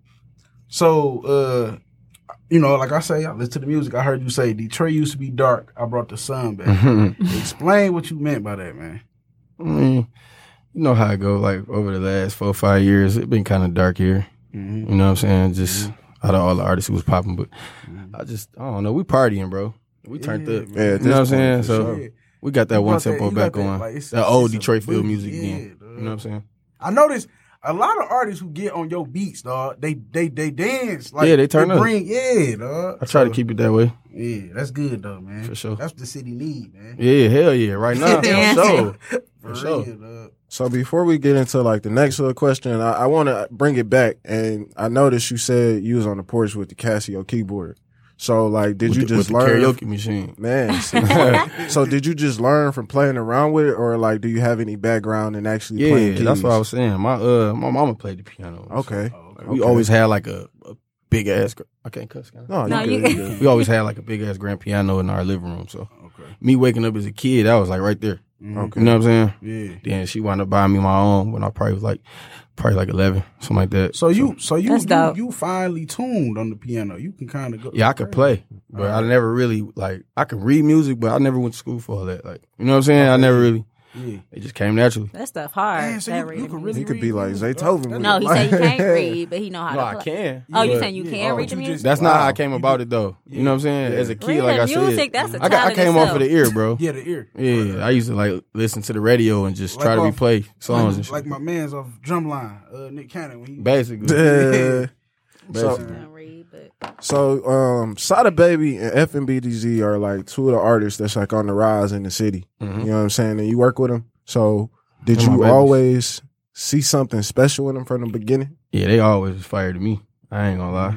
So, uh, you know, like I say, I listen to the music. I heard you say Detroit used to be dark. I brought the sun back. Explain what you meant by that, man. I mean, you know how it go. Like over the last four or five years, it been kind of dark here. Mm-hmm. You know what I'm saying? Just out of all the artists who was popping, but I just I don't know. We partying, bro. We turned Yeah, up. man. Yeah, at You know what I'm this point, saying? for So sure. we got that You one got that- tempo you back got that, on. like, it's- that old it's a Detroit field boogie, music yeah, again. dog. You know what I'm saying? I noticed a lot of artists who get on your beats, dog. They they they dance like Yeah, they turn up. bring, yeah, dog. I try to So, keep it that way. Yeah, that's good though, man. For sure. That's what the city need, man. Yeah, hell yeah, right now. Yeah. For sure. For sure. real, dog. So before we get into like the next little question, I, I want to bring it back. And I noticed you said you was on the porch with the Casio keyboard. So like, did With you the- just with the learn? karaoke machine? Man, see, so did you just learn from playing around with it, or like, do you have any background in actually Yeah, playing keys? that's what I was saying. My uh, my mama played the piano. so, Okay. like, we Okay. always had like a, a big ass. gr- I can't cuss. Can I? No, No, you you good, you can- good. We always had like a big ass grand piano in our living room. So Okay. me waking up as a kid, that was like right there. Okay. You know what I'm saying? Yeah. Then she wound up buying me my own when I probably was like, probably like eleven, something like that. So you, so you, That's you, dope. you finally tuned on the piano. You can kind of go. Yeah, I could play, but I never really like. I could read music, but I never went to school for all that. Like, you know what I'm saying? I never really. Yeah. It just came naturally. That stuff hard. Damn, so that you, you reading can really music. You could read be like music, Zaytoven dog. with No, it. he said he can't read, but he know how No, to I play. can. Oh, you but saying you Yeah. can Oh, read the you music? just- That's not how I Wow. came about it though. You know what I'm saying? Yeah. As a kid, Reading like I music, said, that's a I got I talent came off of itself. the ear, bro. Yeah, the ear. Yeah, I used to like listen to the radio and just Like try to off- replay songs and Like, shit. like my man's off Drumline, uh, Nick Cannon. When he, Basically, Yeah. So, basically. Don't read, but so um, Sada Baby and F M B D Z are like two of the artists that's like on the rise in the city. Mhm. You know what I'm saying? And you work with them. So did They're my you babies. always see something special in them from the beginning? Yeah, they always was fire to me. I ain't gonna lie.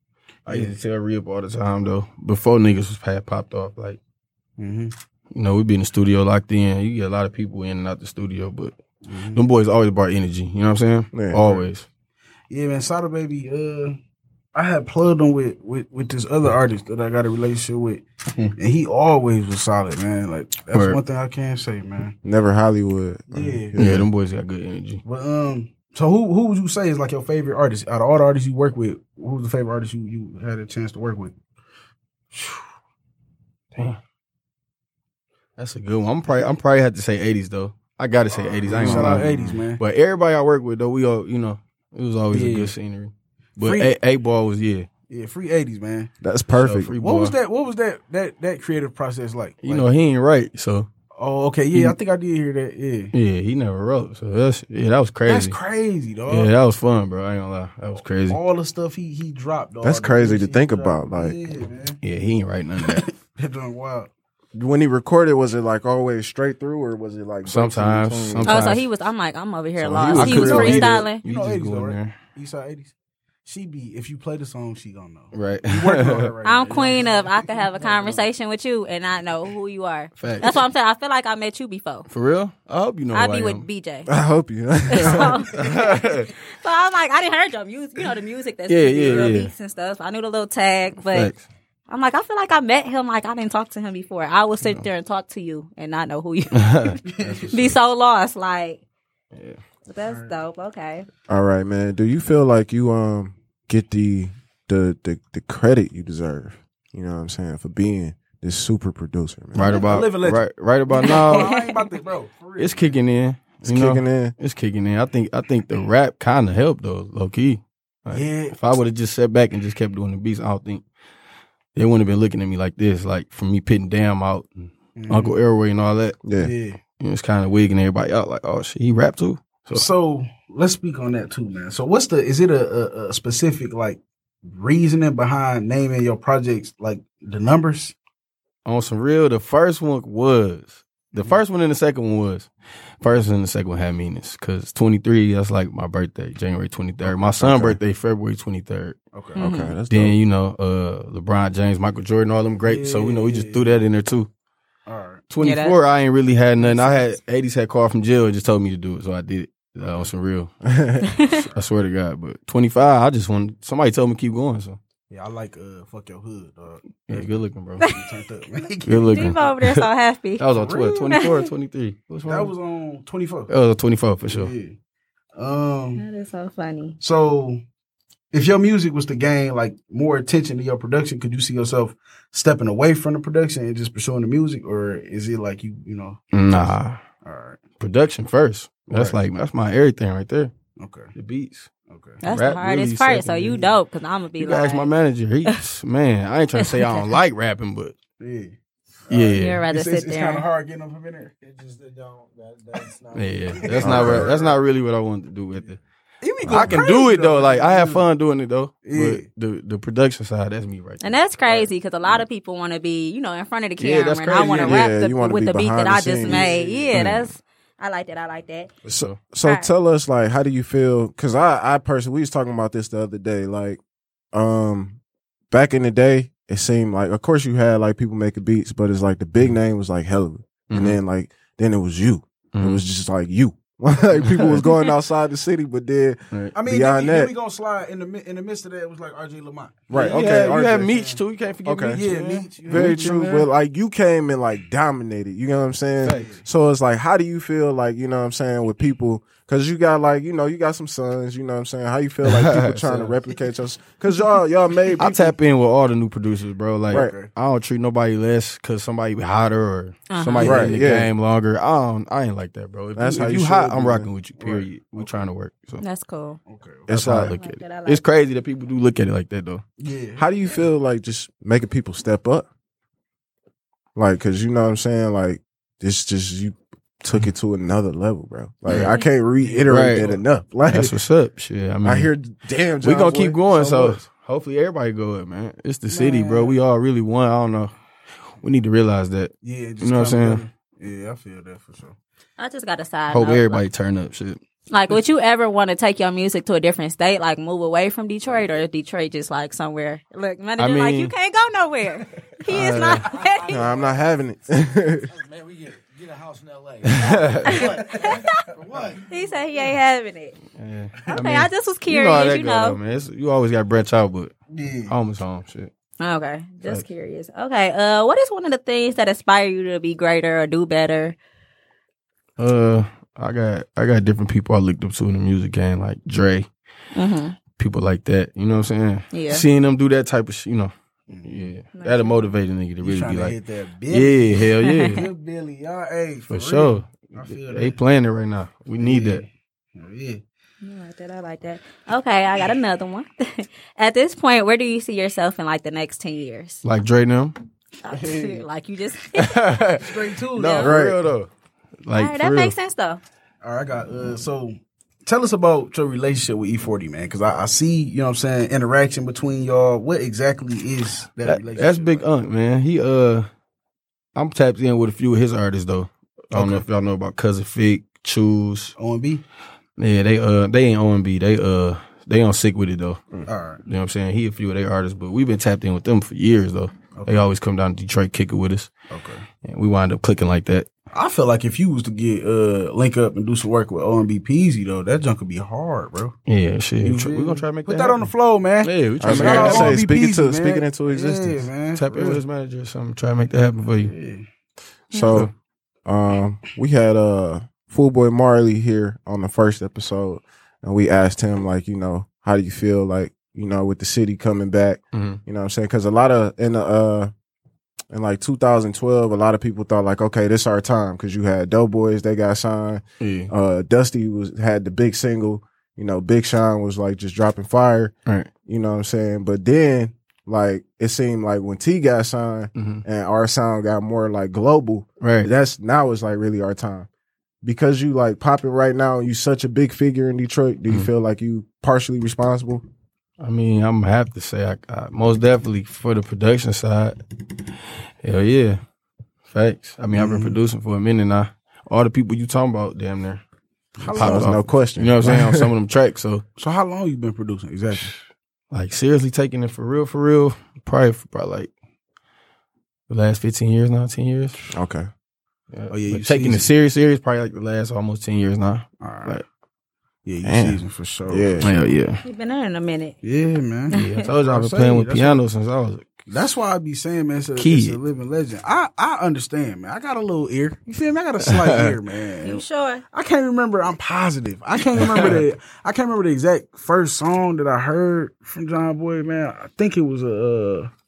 I used to tell Rip all the time though. Before niggas was had popped off, like mm-hmm. you know, we be in the studio locked in. You get a lot of people in and out the studio, but Mm-hmm. them boys always brought energy. You know what I'm saying? Yeah. Always. Yeah, man, Sada Baby. Uh, I had plugged him with, with with this other artist that I got a relationship with, and he always was solid, man. Like that's Word. one thing I can say, man. Never Hollywood. Yeah. Yeah, them boys got good energy. But um, So who who would you say is like your favorite artist out of all the artists you work with? Who's the favorite artist you, you had a chance to work with? Damn. That's a good one. I'm probably I'm probably have to say eighties though. I gotta say eighties. I ain't Shout gonna out lie. eighties, man. But everybody I work with though, we all you know, it was always Yeah. a good scenery. But Free- eight, eight ball was yeah. Yeah, free eighties, man. That's So, perfect. free What ball. was that? What was that? That that creative process like? You Like, know, he ain't right. So oh, okay, yeah, I think I did hear that. Yeah, yeah, he never wrote. So that's yeah, that was crazy. that's crazy, dog. Yeah, that was fun, bro. I ain't gonna lie. That was crazy. All the stuff he he dropped, dog. That's The crazy beats to he think dropped. about, like- yeah, man, Yeah, he ain't write none of that. that done wild. When he recorded, was it like always straight through, or was it like breaks in Sometimes, between? sometimes. Oh, so he was. I'm like, I'm over here So he lost. was He was real either. freestyling. You You know just eighties go though, in right? there. Eastside eighties. She be if you play the song, she gonna know. Right. You working on that right now, I'm you queen know? of I could have a conversation with you and not know who you are. Facts. That's what I'm saying. I feel like I met you before. For real? I hope you know I who be I with am. B J. I hope you. So, so I'm like, I didn't heard your music, you know, the music that's Yeah, yeah, yeah, yeah, yeah. beats and stuff. I knew the little tag, but Facts. I'm like, I feel like I met him. Like I didn't talk to him before. I would sit there and talk to you and not know who you. Be so lost, like. Yeah. But that's dope. Okay. All right, man. Do you feel like you um get the the the, the credit you deserve? You know what I'm saying, for being this super producer, man. Right about live a legend. right, right about Oh, now. I ain't about that, bro. For real. It's kicking in. It's you know? kicking in. It's kicking in. I think I think the rap kind of helped though, low key. Like, Yeah. If I would have just sat back and just kept doing the beats, I don't think they wouldn't have been looking at me like this. Like from me pitting Damn out, and Mhm. Uncle Airway and all that. Yeah. Yeah. You know, it's kind of wigging everybody out. Like, oh shit, he rap too. So, So let's speak on that too, man. So what's the? Is it a, a, a specific like reasoning behind naming your projects like the numbers? on some real, the first one was the first one and the second one was first one and the second one had meanings because twenty-three. That's like my birthday, January twenty-third. My son's Okay. birthday, February twenty-third. Okay. Mhm. Okay, that's Then dope. you know, uh, LeBron James, Michael Jordan, all them great. So you know, we just threw that in there too. All right. twenty-four, I ain't really had nothing. I had eighties had called from jail and just told me to do it, so I did it. Uh, on some real, I swear to God. But twenty-five, I just want somebody told me to keep going. So Yeah, I like uh fuck your hood, dog. yeah, good looking, bro. You turned up, man. Good looking. Steve over there so happy. That was on For tw- real? twenty-four or twenty-three. What's wrong? That was on twenty-four. That was a twenty-four for sure. Yeah. Um. That is so funny. So, if your music was to gain like more attention to your production, could you see yourself stepping away from the production and just pursuing the music, or is it like you, you know? Nah, All right. production first. That's Right. like that's my everything right there. Okay. The beats. Okay. That's Rap the hardest really part. second, So you yeah. dope because I'm gonna be You like, guys, my manager. He man, I ain't trying to say I don't like rapping, but Yeah. yeah, you'd rather It's, sit it's, it's kind there. of hard getting up up in there. It just it don't. That, that's not. yeah. That's not what, that's not really what I wanted to do with it. You be I going can crazy, do it though. Like I have Yeah. fun doing it though. Yeah. But the the production side, that's me right there. And that's crazy because a lot of people want to be, you know, in front of the Yeah, camera, that's and I crazy. want to Yeah, rap the, you wanna with be the beat behind that the I just scenes. made. Yeah, Yeah. that's I like that. I like that. So, so Alright. tell us, like, how do you feel? Because I, I personally, we was talking about this the other day. Like, um, back in the day, it seemed like, of course, you had like people making beats, but it's like the big name was like hella, Mhm. and then like then it was you. It Mhm. was just like you. Like people was going outside the city, but then Right. I mean, Beyond then, we, then that- we gonna slide in the mi- in the midst of that. It was like R J Lamont. right, You okay, had- you R J. have Meech too. You can't forget Okay. Meech. Yeah, man. Meech. Very Meech in true, there. but like you came and like dominated. You know what I'm saying? Facts. So it's like, how do you feel like, you know what I'm saying, with people? Because you got like, you know, you got some sons, you know what I'm saying? How you feel like people trying to Sons. replicate us? Because y'all, y'all made I people. tap in with all the new producers, bro. Like Right. I don't treat nobody less because somebody hotter or Uh-huh. somebody Right, been in the yeah. game longer. I don't. I ain't like that, bro. If That's you, how if you you hot, should I'm be, rocking man. with you. Period. We trying to work. So That's cool. Okay. It's that's how I like, look I at like that, I it. like It's crazy that people do look at it like that, though. Yeah. how do you feel like just making people step up? Like, because you know what I'm saying? Like, this just, you took it to another level, bro. Like, I can't reiterate Right. that enough. Like, That's what's up. Shit. I mean, I hear, damn, we John gonna Boy, keep going. So much. hopefully everybody go up, man. It's the city, bro. We all really won. I don't know. We need to realize that. Yeah. Just You know what I'm come saying? together. Yeah, I feel that for sure. I just got a side. Hope note. everybody turn up. Shit. Like, would you ever want to take your music to a different state, like move away from Detroit, or is Detroit just like somewhere? Look, manager, I like mean- you can't go nowhere. He is not ready. No, I'm not having it. Man, we get get a house in L A. For what? He said he ain't having it. Yeah. Okay, I, just was You know how curious, that you go, know. though, man. It's, you always got to branch out, but Yeah. home is home. Shit. Okay, just Right. curious. Okay, uh, what is one of the things that inspire you to be greater or do better? Uh, I got I got different people I looked up to in the music game, like Dre, Mm-hmm. people like that. You know what I'm saying? Yeah. Seeing them do that type of shit, you know, yeah, that'll motivate a nigga to You really trying be to like, hit that Billy. yeah, hell yeah, Hit Billy, y'all, hey, for real. sure. I feel They that. playing it right now. We need Yeah. that. Yeah. I like that. I like that. Okay, I got another one. At this point, where do you see yourself in like the next ten years? Like Dre and them. Like you just. Straight to it. No, Yeah. for real though. Like All right, for that real. makes sense though. All right, I got uh so tell us about your relationship with E forty, man, because I, I see, you know what I'm saying, interaction between y'all. What exactly is that, That- relationship? that's Big Unk, man. He uh, I'm tapped in with a few of his artists though. I don't know if y'all know about Cousin Fick, Choose. O and B? Yeah, they uh, they ain't O and B. They uh, they on Sick With It though. All right. You know what I'm saying? He a few of their artists, but we've been tapped in with them for years though. Okay. They always come down to Detroit, kick it with us, Okay. and we wind up clicking like that. I feel like if you was to get uh link up and do some work with O and B Peasy though, that junk could be hard, bro. Yeah, shit. You Tr- we gonna try to make Put that that on the happen. floor, man. Yeah, we try I to was make Shout gonna out that say, O and B speak it to- Peasy, speak it man. into existence. Yeah, man. Tap in Yeah. with his manager or something. Try to make that happen for you. Yeah. So, um, we had uh, Fool Boy Marley here on the first episode, and we asked him like, you know, how do you feel like, you know, with the city coming back? Mhm. You know what I'm saying? Because a lot of in the uh, in like two thousand twelve, a lot of people thought like, okay, this our time because you had Doughboys, they got signed. Yeah. Uh, Dusty was had the big single. You know, Big Sean was like just dropping fire. Right. You know what I'm saying? But then, like, it seemed like when T got signed hmm and our sound got more like global, Right. that's now is like really our time. Because you like popping right now, you such a big figure in Detroit. Do you Mhm. feel like you partially responsible? I mean, I'm gonna have to say, I, I, most definitely for the production side. Hell yeah, facts. I mean, I've been Mhm. producing for a minute now. All the people you talking about, damn near. How Popped long, There's off. no question. You know what I'm saying on some of them tracks. So, so how long you been producing exactly? like, seriously taking it for real, for real. Probably, for probably like the last fifteen years now, ten years. Okay. Yeah. Oh, yeah, But you taking it seasoned. serious, serious. Probably like the last almost ten years now. All right. Like, Yeah, you Damn. season for sure. Yeah. hell yeah. You've been in a minute. Yeah, man. Yeah, I told you I've been Say, playing with that's piano since I was. That's why I be saying, man, it's a, Kid. it's a living legend. I, I understand, man. I got a little ear. You feel me? I got a slight ear, man. You sure? I can't remember. I'm positive. I can't remember the. I can't remember the exact first song that I heard from John Boy. Man, I think it was a. Uh,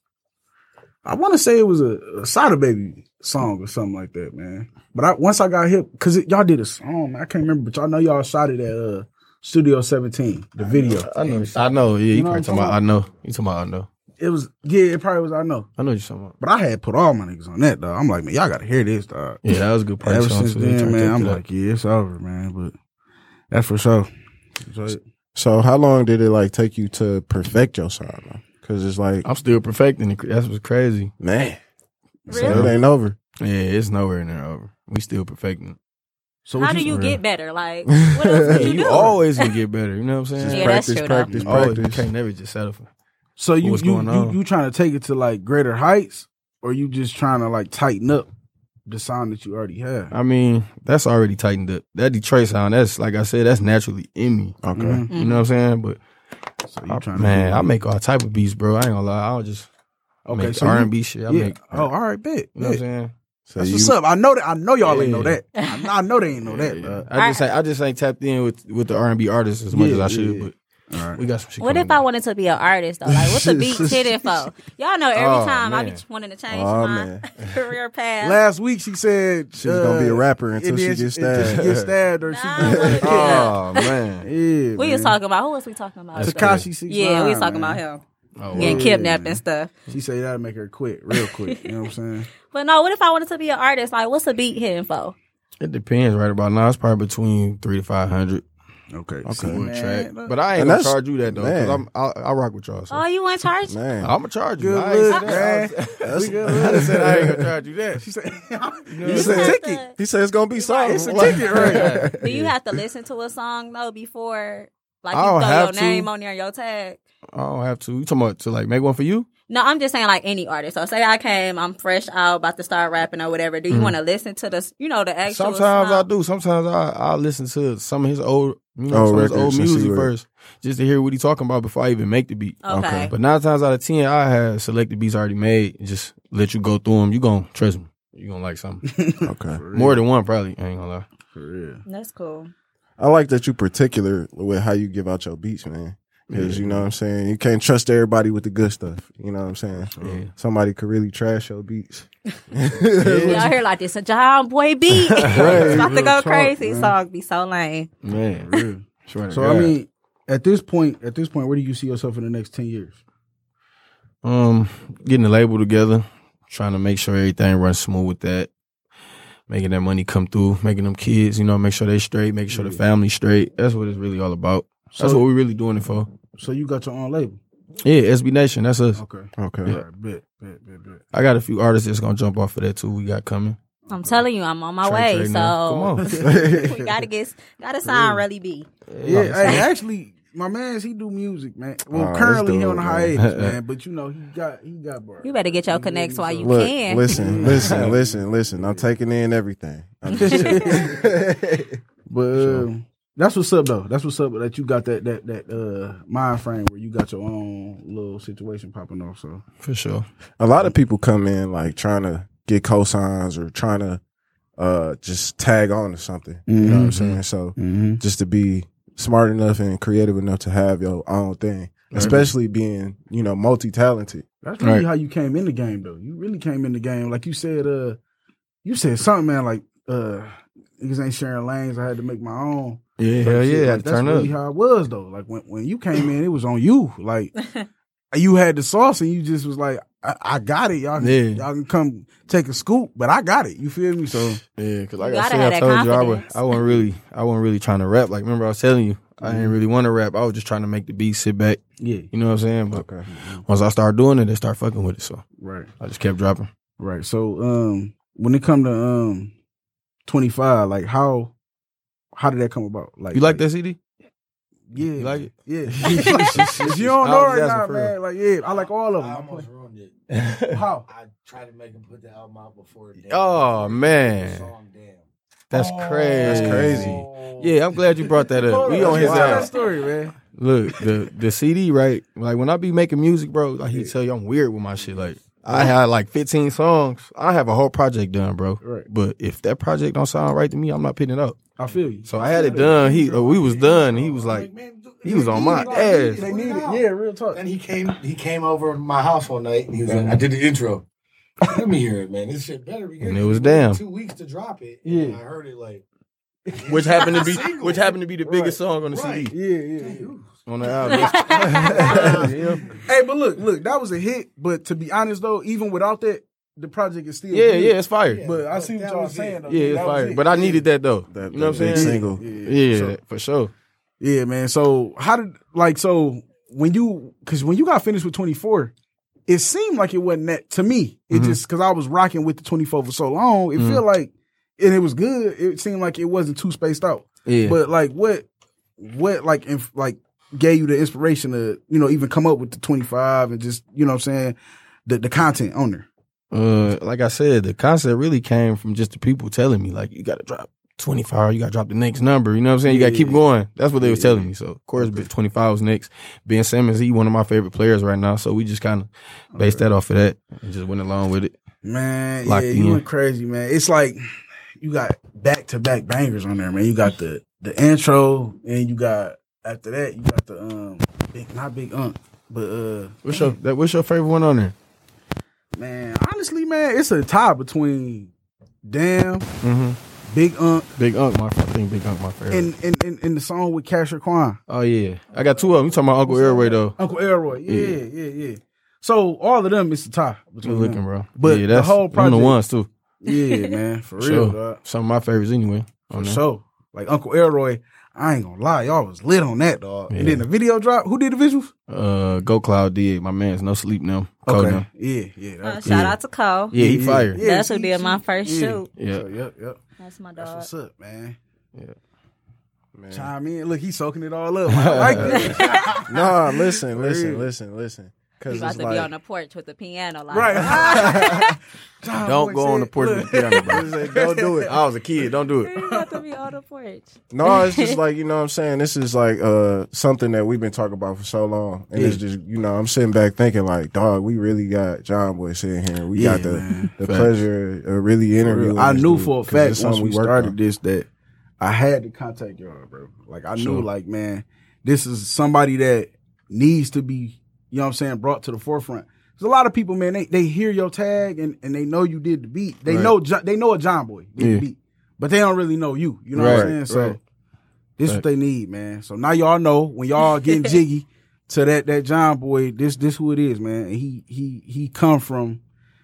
I want to say it was a, a Sada Baby song or something like that, man. But I once I got hip because y'all did a song. Man, I can't remember, but y'all know y'all shot it at uh, Studio seventeen, the video. I know. I know. Yeah, you, You know probably what talking I'm about. I know. You talking about? I know. It was yeah, it probably was. I know, I know what you're talking about. but I had put all my niggas on that though. I'm like, man, y'all got to hear this, dog. Yeah, that was a good part. Ever song, since too. They then, turned man, up I'm to that. like, yeah, it's over, man. But that's for sure. So, So how long did it like take you to perfect your sound? Because it's like, I'm still perfecting it. That's what's crazy. man, so Really? it ain't over. Yeah, it's nowhere near over. We still perfecting it. so How what do you real. get better? Like, what else Yeah, can you, you do? always can get better. You know what I'm saying? Just Yeah, that's practice, true, though. practice, You always, you practice. can't never just settle for. So you What's you, going you on? you trying to take it to like greater heights, or you just trying to like tighten up the sound that you already have? I mean, that's already tightened up. That Detroit sound, that's like I said, that's naturally in me. Okay. Mhm. You know what I'm saying? But So you I- trying to man, do- I make all type of beats, bro. I ain't gonna lie. I don't just I Okay, make so you- R and B shit. I yeah. make. Oh, all right, bet. You know what I'm bet. saying? So That's you, what's up. I know that. I know y'all ain't know Yeah. that. I know, I know they ain't know that. Yeah, dog. I just ain't, I just ain't tapped in with with the R and B artists as much Yeah, as I should. yeah. But All right. we got some shit. What coming if I up. wanted to be an artist though? Like, what's the beat hitting for? Y'all know every Oh, time I be man. wanting to change Oh, my man. career path. Last week she said She's gonna be a uh, rapper until and she then gets until stabbed. She gets stabbed or she. Nah, Gets, Oh man. yeah, we was man. talking about who was we talking about? That's Takashi six Yeah, we was nine, talking man. about him Oh, getting wow. kidnapped man. and stuff. She said that'll make her quit real quick. You know what I'm saying? But no, what if I wanted to be an artist? Like, what's a beat hitting for? It depends. Right about now, it's probably between three to five hundred Okay. Okay. See, for a man, track. look. But I ain't And gonna that's- charge you that though. Cause man. I'm I, I rock with y'all. So. Oh, you in charge? Man, I'm gonna charge you. Good I ain't look, said that. man. that's good I just said I ain't gonna charge you that. She said, You "It's a said- ticket." he said it's gonna be something. It's a Like- ticket, right? Do you have to listen to a song though before, like, you I don't throw have your to. name on there, your tag? I don't have to. You talking about to like make one for you? No, I'm just saying like any artist. So say I came, I'm fresh out, about to start rapping or whatever. Do you Mhm. want to listen to the, you know, the actual? Sometimes I song? do. Sometimes I I listen to some of his old, you know, Old some of his records old and see music what- first, just to hear what he talking about before I even make the beat. Okay. Okay. But nine times out of ten, I have selected beats already made. Just let you go through them. You gonna trust me. You gonna like something. Okay. More than one, probably. I ain't gonna lie. For real. That's cool. I like that you particular with how you give out your beats, man. Because, you know what I'm saying, you can't trust everybody with the good stuff. You know what I'm saying? Yeah. Somebody could really trash your beats. Y'all hear like this a John Boy beat. It's about to go Talk, crazy. man. Song be so lame. Man, Real. swear to So God. I mean, at this point, at this point, where do you see yourself in the next ten years? Um, getting the label together, trying to make sure everything runs smooth with that, making that money come through, making them kids, you know, make sure they straight, make sure the family's straight. That's what it's really all about. That's So- what we're really doing it for. So you got your own label? Yeah, S B Nation, that's us. Okay. Okay. All right, bet, bet, bet, bet. I got a few artists that's gonna jump off of that too. We got coming. I'm telling you, I'm on my Trey, way. Trey, So now. Come on. we gotta get gotta sign really B. Yeah, hey, actually, my man's he do music, man. Well, Oh, currently that's he on the dope, hiatus, man. But you know, he got he got bars. You better get your connects while you Look, can. listen, listen, listen, listen. I'm taking in everything. I'm just But um, that's what's up, though. That's what's up that you got that that that uh mind frame where you got your own little situation popping off. So For sure. a lot of people come in like trying to get cosigns or trying to uh just tag on to something. You know what I'm saying? So mm-hmm. just to be smart enough and creative enough to have your own thing, especially being, you know, multi-talented. That's really Right. how you came in the game, though. You really came in the game, like you said. Uh, you said something, man. Like uh, niggas ain't sharing lanes. I had to make my own. Yeah, Like, hell shit, yeah, like, had to that's turn really up. how it was, though. Like when when you came in, it was on you. Like you had the sauce, and you just was like, I, I got it. Y'all, can, Yeah. y'all can come take a scoop, but I got it. You feel me? So Yeah, because like You I gotta said, have I that told you, I, was, confidence. I wasn't really, I wasn't really trying to rap. Like, remember I was telling you, I didn't really want to rap. I was just trying to make the beat sit back. yeah, You know what I'm saying? But Okay. once I started doing it, they start fucking with it. So right, I just kept dropping. right. So um, when it come to um, twenty five, like how how did that come about? Like You like that C D? Yeah, You like it? Yeah. If you don't I know was right asking now, for man, real. like yeah, I like all of I them. almost ruined it. How? I tried to make him put the album out before. Damn. Oh, Before man. the song, Damn. That's Oh. crazy. That's crazy. Yeah, I'm glad you brought that up. Hold We on, on his tell that ass. story, man. Look, the the C D, right? Like when I be making music, bro, like he tell you I'm weird with my shit. Like I had like fifteen songs. I have a whole project done, bro. Right. But if that project don't sound right to me, I'm not picking it up. I feel you. So I had it done. He uh, we was done. And he was like, Man, do- he was on my they ass. it. They need it. Put out. Yeah, real talk. Then he came. He came over to my house one night, and he was like, "I did the intro. Let me hear it, man. This shit better be good." And it was He waited damn. two weeks to drop it. Yeah. and I heard it like, which happened to be Single. which happened to be the biggest song on the Right. C D Yeah, yeah, yeah. on the album. yeah, Hey, but look, look, that was a hit. But to be honest, though, even without that, the project is still yeah, good. yeah, it's fire. Yeah. But I see what That y'all was saying. it. Though. Yeah, it's That was fire. it. But I needed that though. That, You know what I'm that big saying? single. Yeah, So- for sure. Yeah, man. So how did like so when you because when you got finished with twenty-four, it seemed like it wasn't that to me. It Mhm. just because I was rocking with the twenty-four for so long, it Mhm. feel like and it was good. It seemed like it wasn't too spaced out. Yeah. But like what what like inf- like gave you the inspiration to you know even come up with the twenty-five and just you know what I'm saying the the content on there. Uh, like I said, the concept really came from just the people telling me, like, you got to drop twenty-five, you got to drop the next number. You know what I'm saying? You got to keep going. That's what they was telling me. So, of course, twenty-five was next. Ben Simmons, he one of my favorite players right now. So, we just kind of based that off of that and just went along with it. Man, Locked yeah, you in. went crazy, man. It's like you got back to back bangers on there, man. You got the the intro, and you got after that you got the um big not big unk, but uh What's your, that, what's your favorite one on there? man, honestly, man, it's a tie between Damn, Mm-hmm. Big Unk, Big Unk, my I think Big Unk, my favorite. and and, and, and the song with Casher Quan, oh, yeah. I got two of them. You talking about Uncle Airway, though. Uncle Elroy. Yeah, Yeah. yeah, yeah. So all of them, it's a tie Good between looking, them. bro. But yeah, the that's whole them the project- ones, too. Yeah, man, for real, Sure. dog. Some of my favorites anyway. For on there. sure. Like Uncle Elroy, I ain't gonna lie, y'all was lit on that, dog. Yeah. And then the video drop. Who did the visuals? Uh, Go Cloud did. My man's No Sleep Now. Code Okay. now. Yeah, yeah. that Uh, was- shout Yeah. out to Cole. Yeah, he Yeah, fired. yeah. That's who she- did my she- first yeah. shoot. Yeah. So, yep, yep. That's my That's dog. what's up, man. Man. Chime in. Look, he's soaking it all up. I like that. Nah, listen, listen, real. listen, listen. You Because about it's to be on like, the porch with the piano, like Right. John Don't Boy go on the said, porch look, with the piano, bro. Don't do it. I was a kid. Don't do it. You about to be on the porch. no, it's just like, you know what I'm saying? This is like uh something that we've been talking about for so long. And it's just, you know, I'm sitting back thinking like, dog, we really got John Boy sitting here. We Yeah, got the, man. the Facts. pleasure of really interviewing. I this knew dude, for a 'cause fact it's once something we worked started on. this that I had to contact y'all, bro. Like I Sure. knew, like man, this is somebody that needs to be, you know what I'm saying, brought to the forefront. There's a lot of people, man. They they hear your tag and, and they know you did the beat. They Right. know Jo- they know a John Boy did Yeah. the beat, but they don't really know you. You know what I'm Right, saying? So right. this is what they need, man. So now y'all know when y'all getting jiggy to that that John Boy. This this who it is, man. And he he he come from,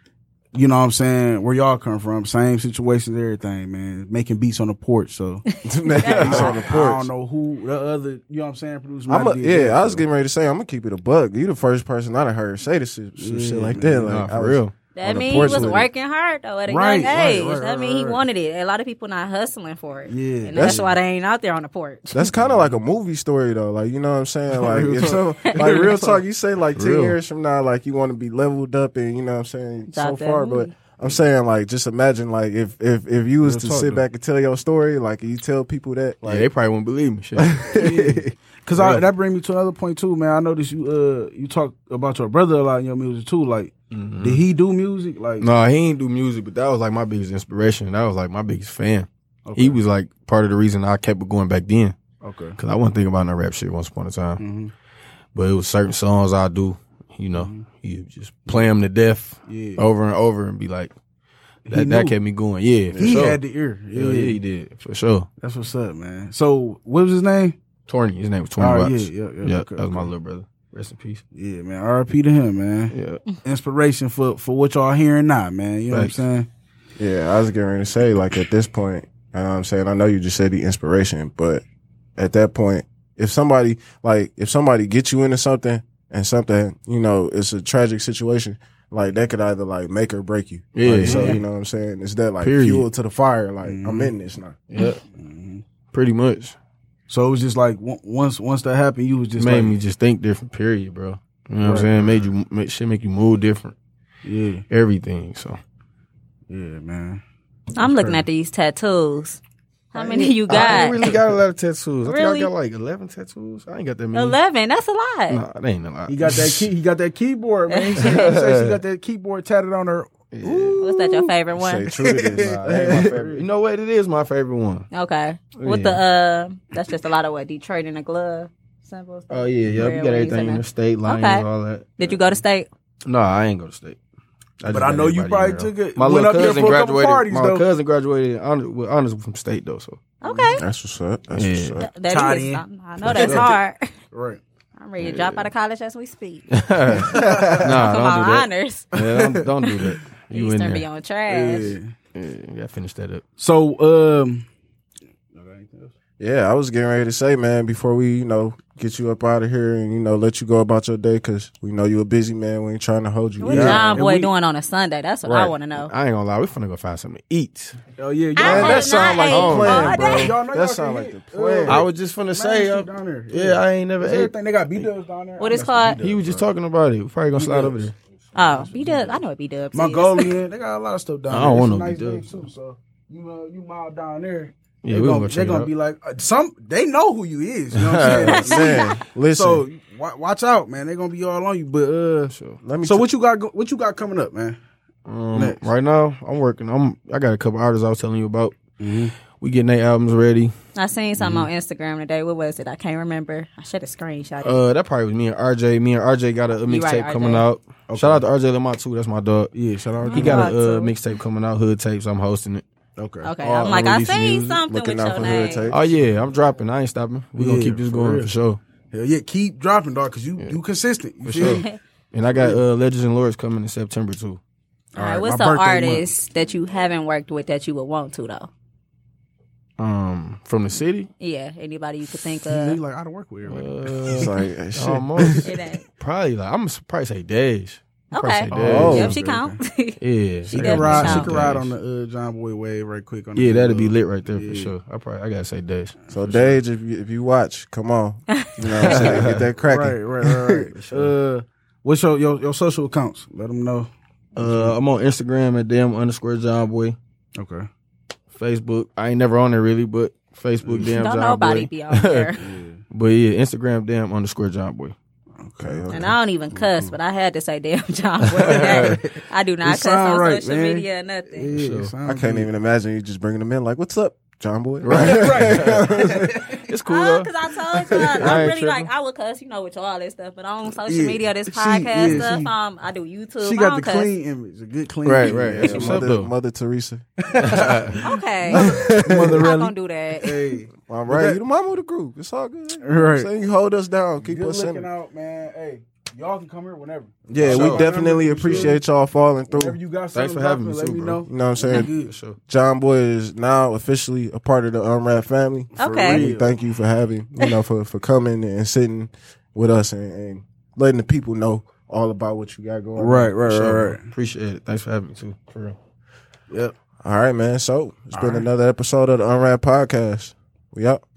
you know what I'm saying, where y'all come from. Same situations, everything, man. Making beats on the porch. So Making beats on the I porch. don't know who the other, you know what I'm saying, producer I'm might a, did yeah, that, I was so. getting ready to say I'm gonna keep it a bug. You the first person I done heard say this shit, some Yeah, shit like man. that. Nah, Like I for was- real. That on the means he porch was with it. working hard though at a Right, young right, age. right, that right, means he right. wanted it. A lot of people not hustling for it. Yeah, and that's- that's why they ain't out there on the porch. That's kind of like a movie story though. Like you know what I'm saying? Like Real if talk. some, like real talk, you say like ten Real. years from now, like you want to be leveled up and you know what I'm saying so Drop that far. But movie. I'm saying like just imagine like if if if you was Real to talk, sit though. back and tell your story, like and you tell people that, Yeah, like they probably wouldn't believe me. Shit. Cause I, that brings me to another point too, man. I noticed you uh you talk about your brother a lot in your music too. Like, did he do music? Like, No, he ain't do music, but that was like my biggest inspiration. That was like my biggest fan. okay. He was like part of the reason I kept it going back then. okay. Cause I wasn't thinking about no rap shit once upon a time. Mm-hmm. But it was certain songs I do, you know, you just play them to death Yeah, over and over and be like, He that, that knew. kept me going. Yeah, for he sure. had the ear. Yeah, yeah, yeah, he did for sure. that's what's up, man. So, what was his name? Torny, his name was Torny Oh, Rocks. yeah, yeah, yeah, Yeah, okay, that was my okay. little brother. Rest in peace. Yeah, man. R I P to him, man. Yeah, Inspiration for for what y'all hearing now, man. You know Thanks. what I'm saying? yeah, I was getting ready to say like at this point, you know what I'm saying? I know you just said the inspiration, but at that point, if somebody like if somebody gets you into something and something, you know, it's a tragic situation. Like that could either like make or break you. Yeah. Like, so Yeah. you know what I'm saying? It's that like Period. fuel to the fire. Like Mhm. I'm in this now. yeah, Mm-hmm. pretty much. So it was just like on- once once that happened, you was just made like, me just think different. Period, bro. You know what I'm Right. saying? Made you make shit make you move different. yeah, Everything. So yeah, man. I'm looking crazy. at these tattoos. How many you I got? ain't really got a lot of tattoos. I Really? think I got like eleven tattoos. I ain't got that many. Eleven. That's a lot. Nah, that ain't a lot. He got that key. He got that keyboard, man. He said, he said she got that keyboard tatted on her. Yeah. What's that? Your favorite Say one? true to this. Nah, that ain't my favorite. You know what? It is my favorite one. Okay. With Yeah. the uh, that's just a lot of what Detroit in the glove symbols. Oh yeah, yeah. Red You got wings everything in in there. the state lines, Okay. all that. Did you go to state? No, I ain't go to state. But just I got know you everybody probably in there, took though. My it- went little up there cousin for a couple graduated. parties, my though. cousin graduated honor, with honors from state though. So Okay. That's what's up. That's Yeah. what's up. That Tied is. in. I I know that's hard. Right. I'm ready to drop out of college as we speak. nah, Come don't do on, that. honors. Yeah, don't, don't do that. You in Eastern there? be on trash. Yeah. Yeah, you gotta finish that up. So, um, Yeah, I was getting ready to say, man, before we, you know, get you up out of here and, you know, let you go about your day, because we know you a busy man. We ain't trying to hold you. What Yeah. John And Boy we- doing on a Sunday? That's what I want to know. I ain't gonna lie, we finna go find something to eat. oh yeah, y'all, I Man, had that sound like not a ate plan, all bro. day. Y'all know That y'all sound can like the hit, plan. uh, I was just finna say, Main uh, Street down there. yeah, I ain't never That's ate. everything. They got B-dubs down there. What I it's got some called? B-dubs, He was just bro. talking about it. We probably gonna slide over there. Oh, B Dubs. I know what B Dubs is. Mongolian. They got a lot of stuff down I there. don't It's want a no nice B-dubs. thing, too. So you know, you mild down there. Yeah, they we gonna, gonna go they check it gonna out. be like uh, some. They know who you is. You know what I'm saying? Man, listen. So wa- watch out, man. They gonna be all on you. But uh, Sure. let me so t- what you got? go- What you got coming up, man? Um, Next. right now, I'm working. I'm. I got a couple artists I was telling you about. Mm-hmm. We getting their albums ready. I seen something on Instagram today. What was it? I can't remember. I should have screenshot it. Uh, that probably was me and R J. Me and R J got a, a You mixtape right, coming R J. out. Shout out to R J Lamont too. That's my dog. Yeah, shout out. He to got Oh, a uh, too. mixtape coming out. Hood tapes. I'm hosting it. Okay. okay, all I'm like, I unreleased seen music, something looking with out your for hood name. tape. Oh yeah, I'm dropping. I ain't stopping. We gonna Yeah, keep this for going real. for sure. Hell yeah, keep dropping, dog, because you you consistent. You For feel sure. me? And I got uh, Legends and Lords coming in September too. All right, All right, what's my some birthday artists that you haven't worked with that you would want to though? Um, from the city. Yeah, anybody you could think He of. like I don't work with everybody. It's Uh, like, hey, shit. almost. It ain't. Probably like I'm gonna probably say Dash. I'd probably Okay. say Dash. Oh. Yep, she okay, count. Yeah, She definitely can ride. She count. can ride on the uh, John Boy wave right quick. On the Yeah, big that'd be wheel. lit right there Yeah. for sure. I probably I gotta say Dash. So, Dage, if you, if you watch, come on. You know what I'm saying? Get that cracking. Right, right, right. right. uh, what's your, your your social accounts? Let them know. Uh, I'm on Instagram at damn underscore John Boy. Okay. Facebook, I ain't never on there really, but Facebook damn Don't John nobody Boy. be on there. But yeah, Instagram damn underscore John Boy. Okay, okay. And I don't even cuss, but I had to say damn John Boy today. I do not It cuss sound on right, social man. media or nothing. Yeah, Sure. sound I can't good. even imagine you just bringing them in like, what's up? John Boy. Right, right. It's cool though. Because I told you, I I'm ain't really like, tripping. I would cuss, you know, with all this stuff. But on social Yeah. media, this She- podcast yeah, stuff, she- um, I do YouTube. She I got don't the cuss. clean image, a good clean Right, image. right. Yeah, That's what's up, Mother, though. Mother Teresa. Okay. Mother I'm not Relly. gonna do that. Hey, I'm right. You the mama of the group. It's all good. Right. So you hold us down. Keep good us looking in. out, man. Hey, y'all can come here whenever. Yeah, Sure. we definitely appreciate y'all falling Whenever through. you got Thanks something for having dropping, me let too, me bro. know. You know what I'm saying? Good. For sure. John Boy is now officially a part of the Unwrapped family. Okay. We thank you for having, you know, for, for coming and sitting with us and, and letting the people know all about what you got going on. Right, right, Sure, right, bro. Appreciate it. Thanks for having me too. For real. right. Yep. All right, man. So it's All been right. another episode of the Unwrapped Podcast. We out.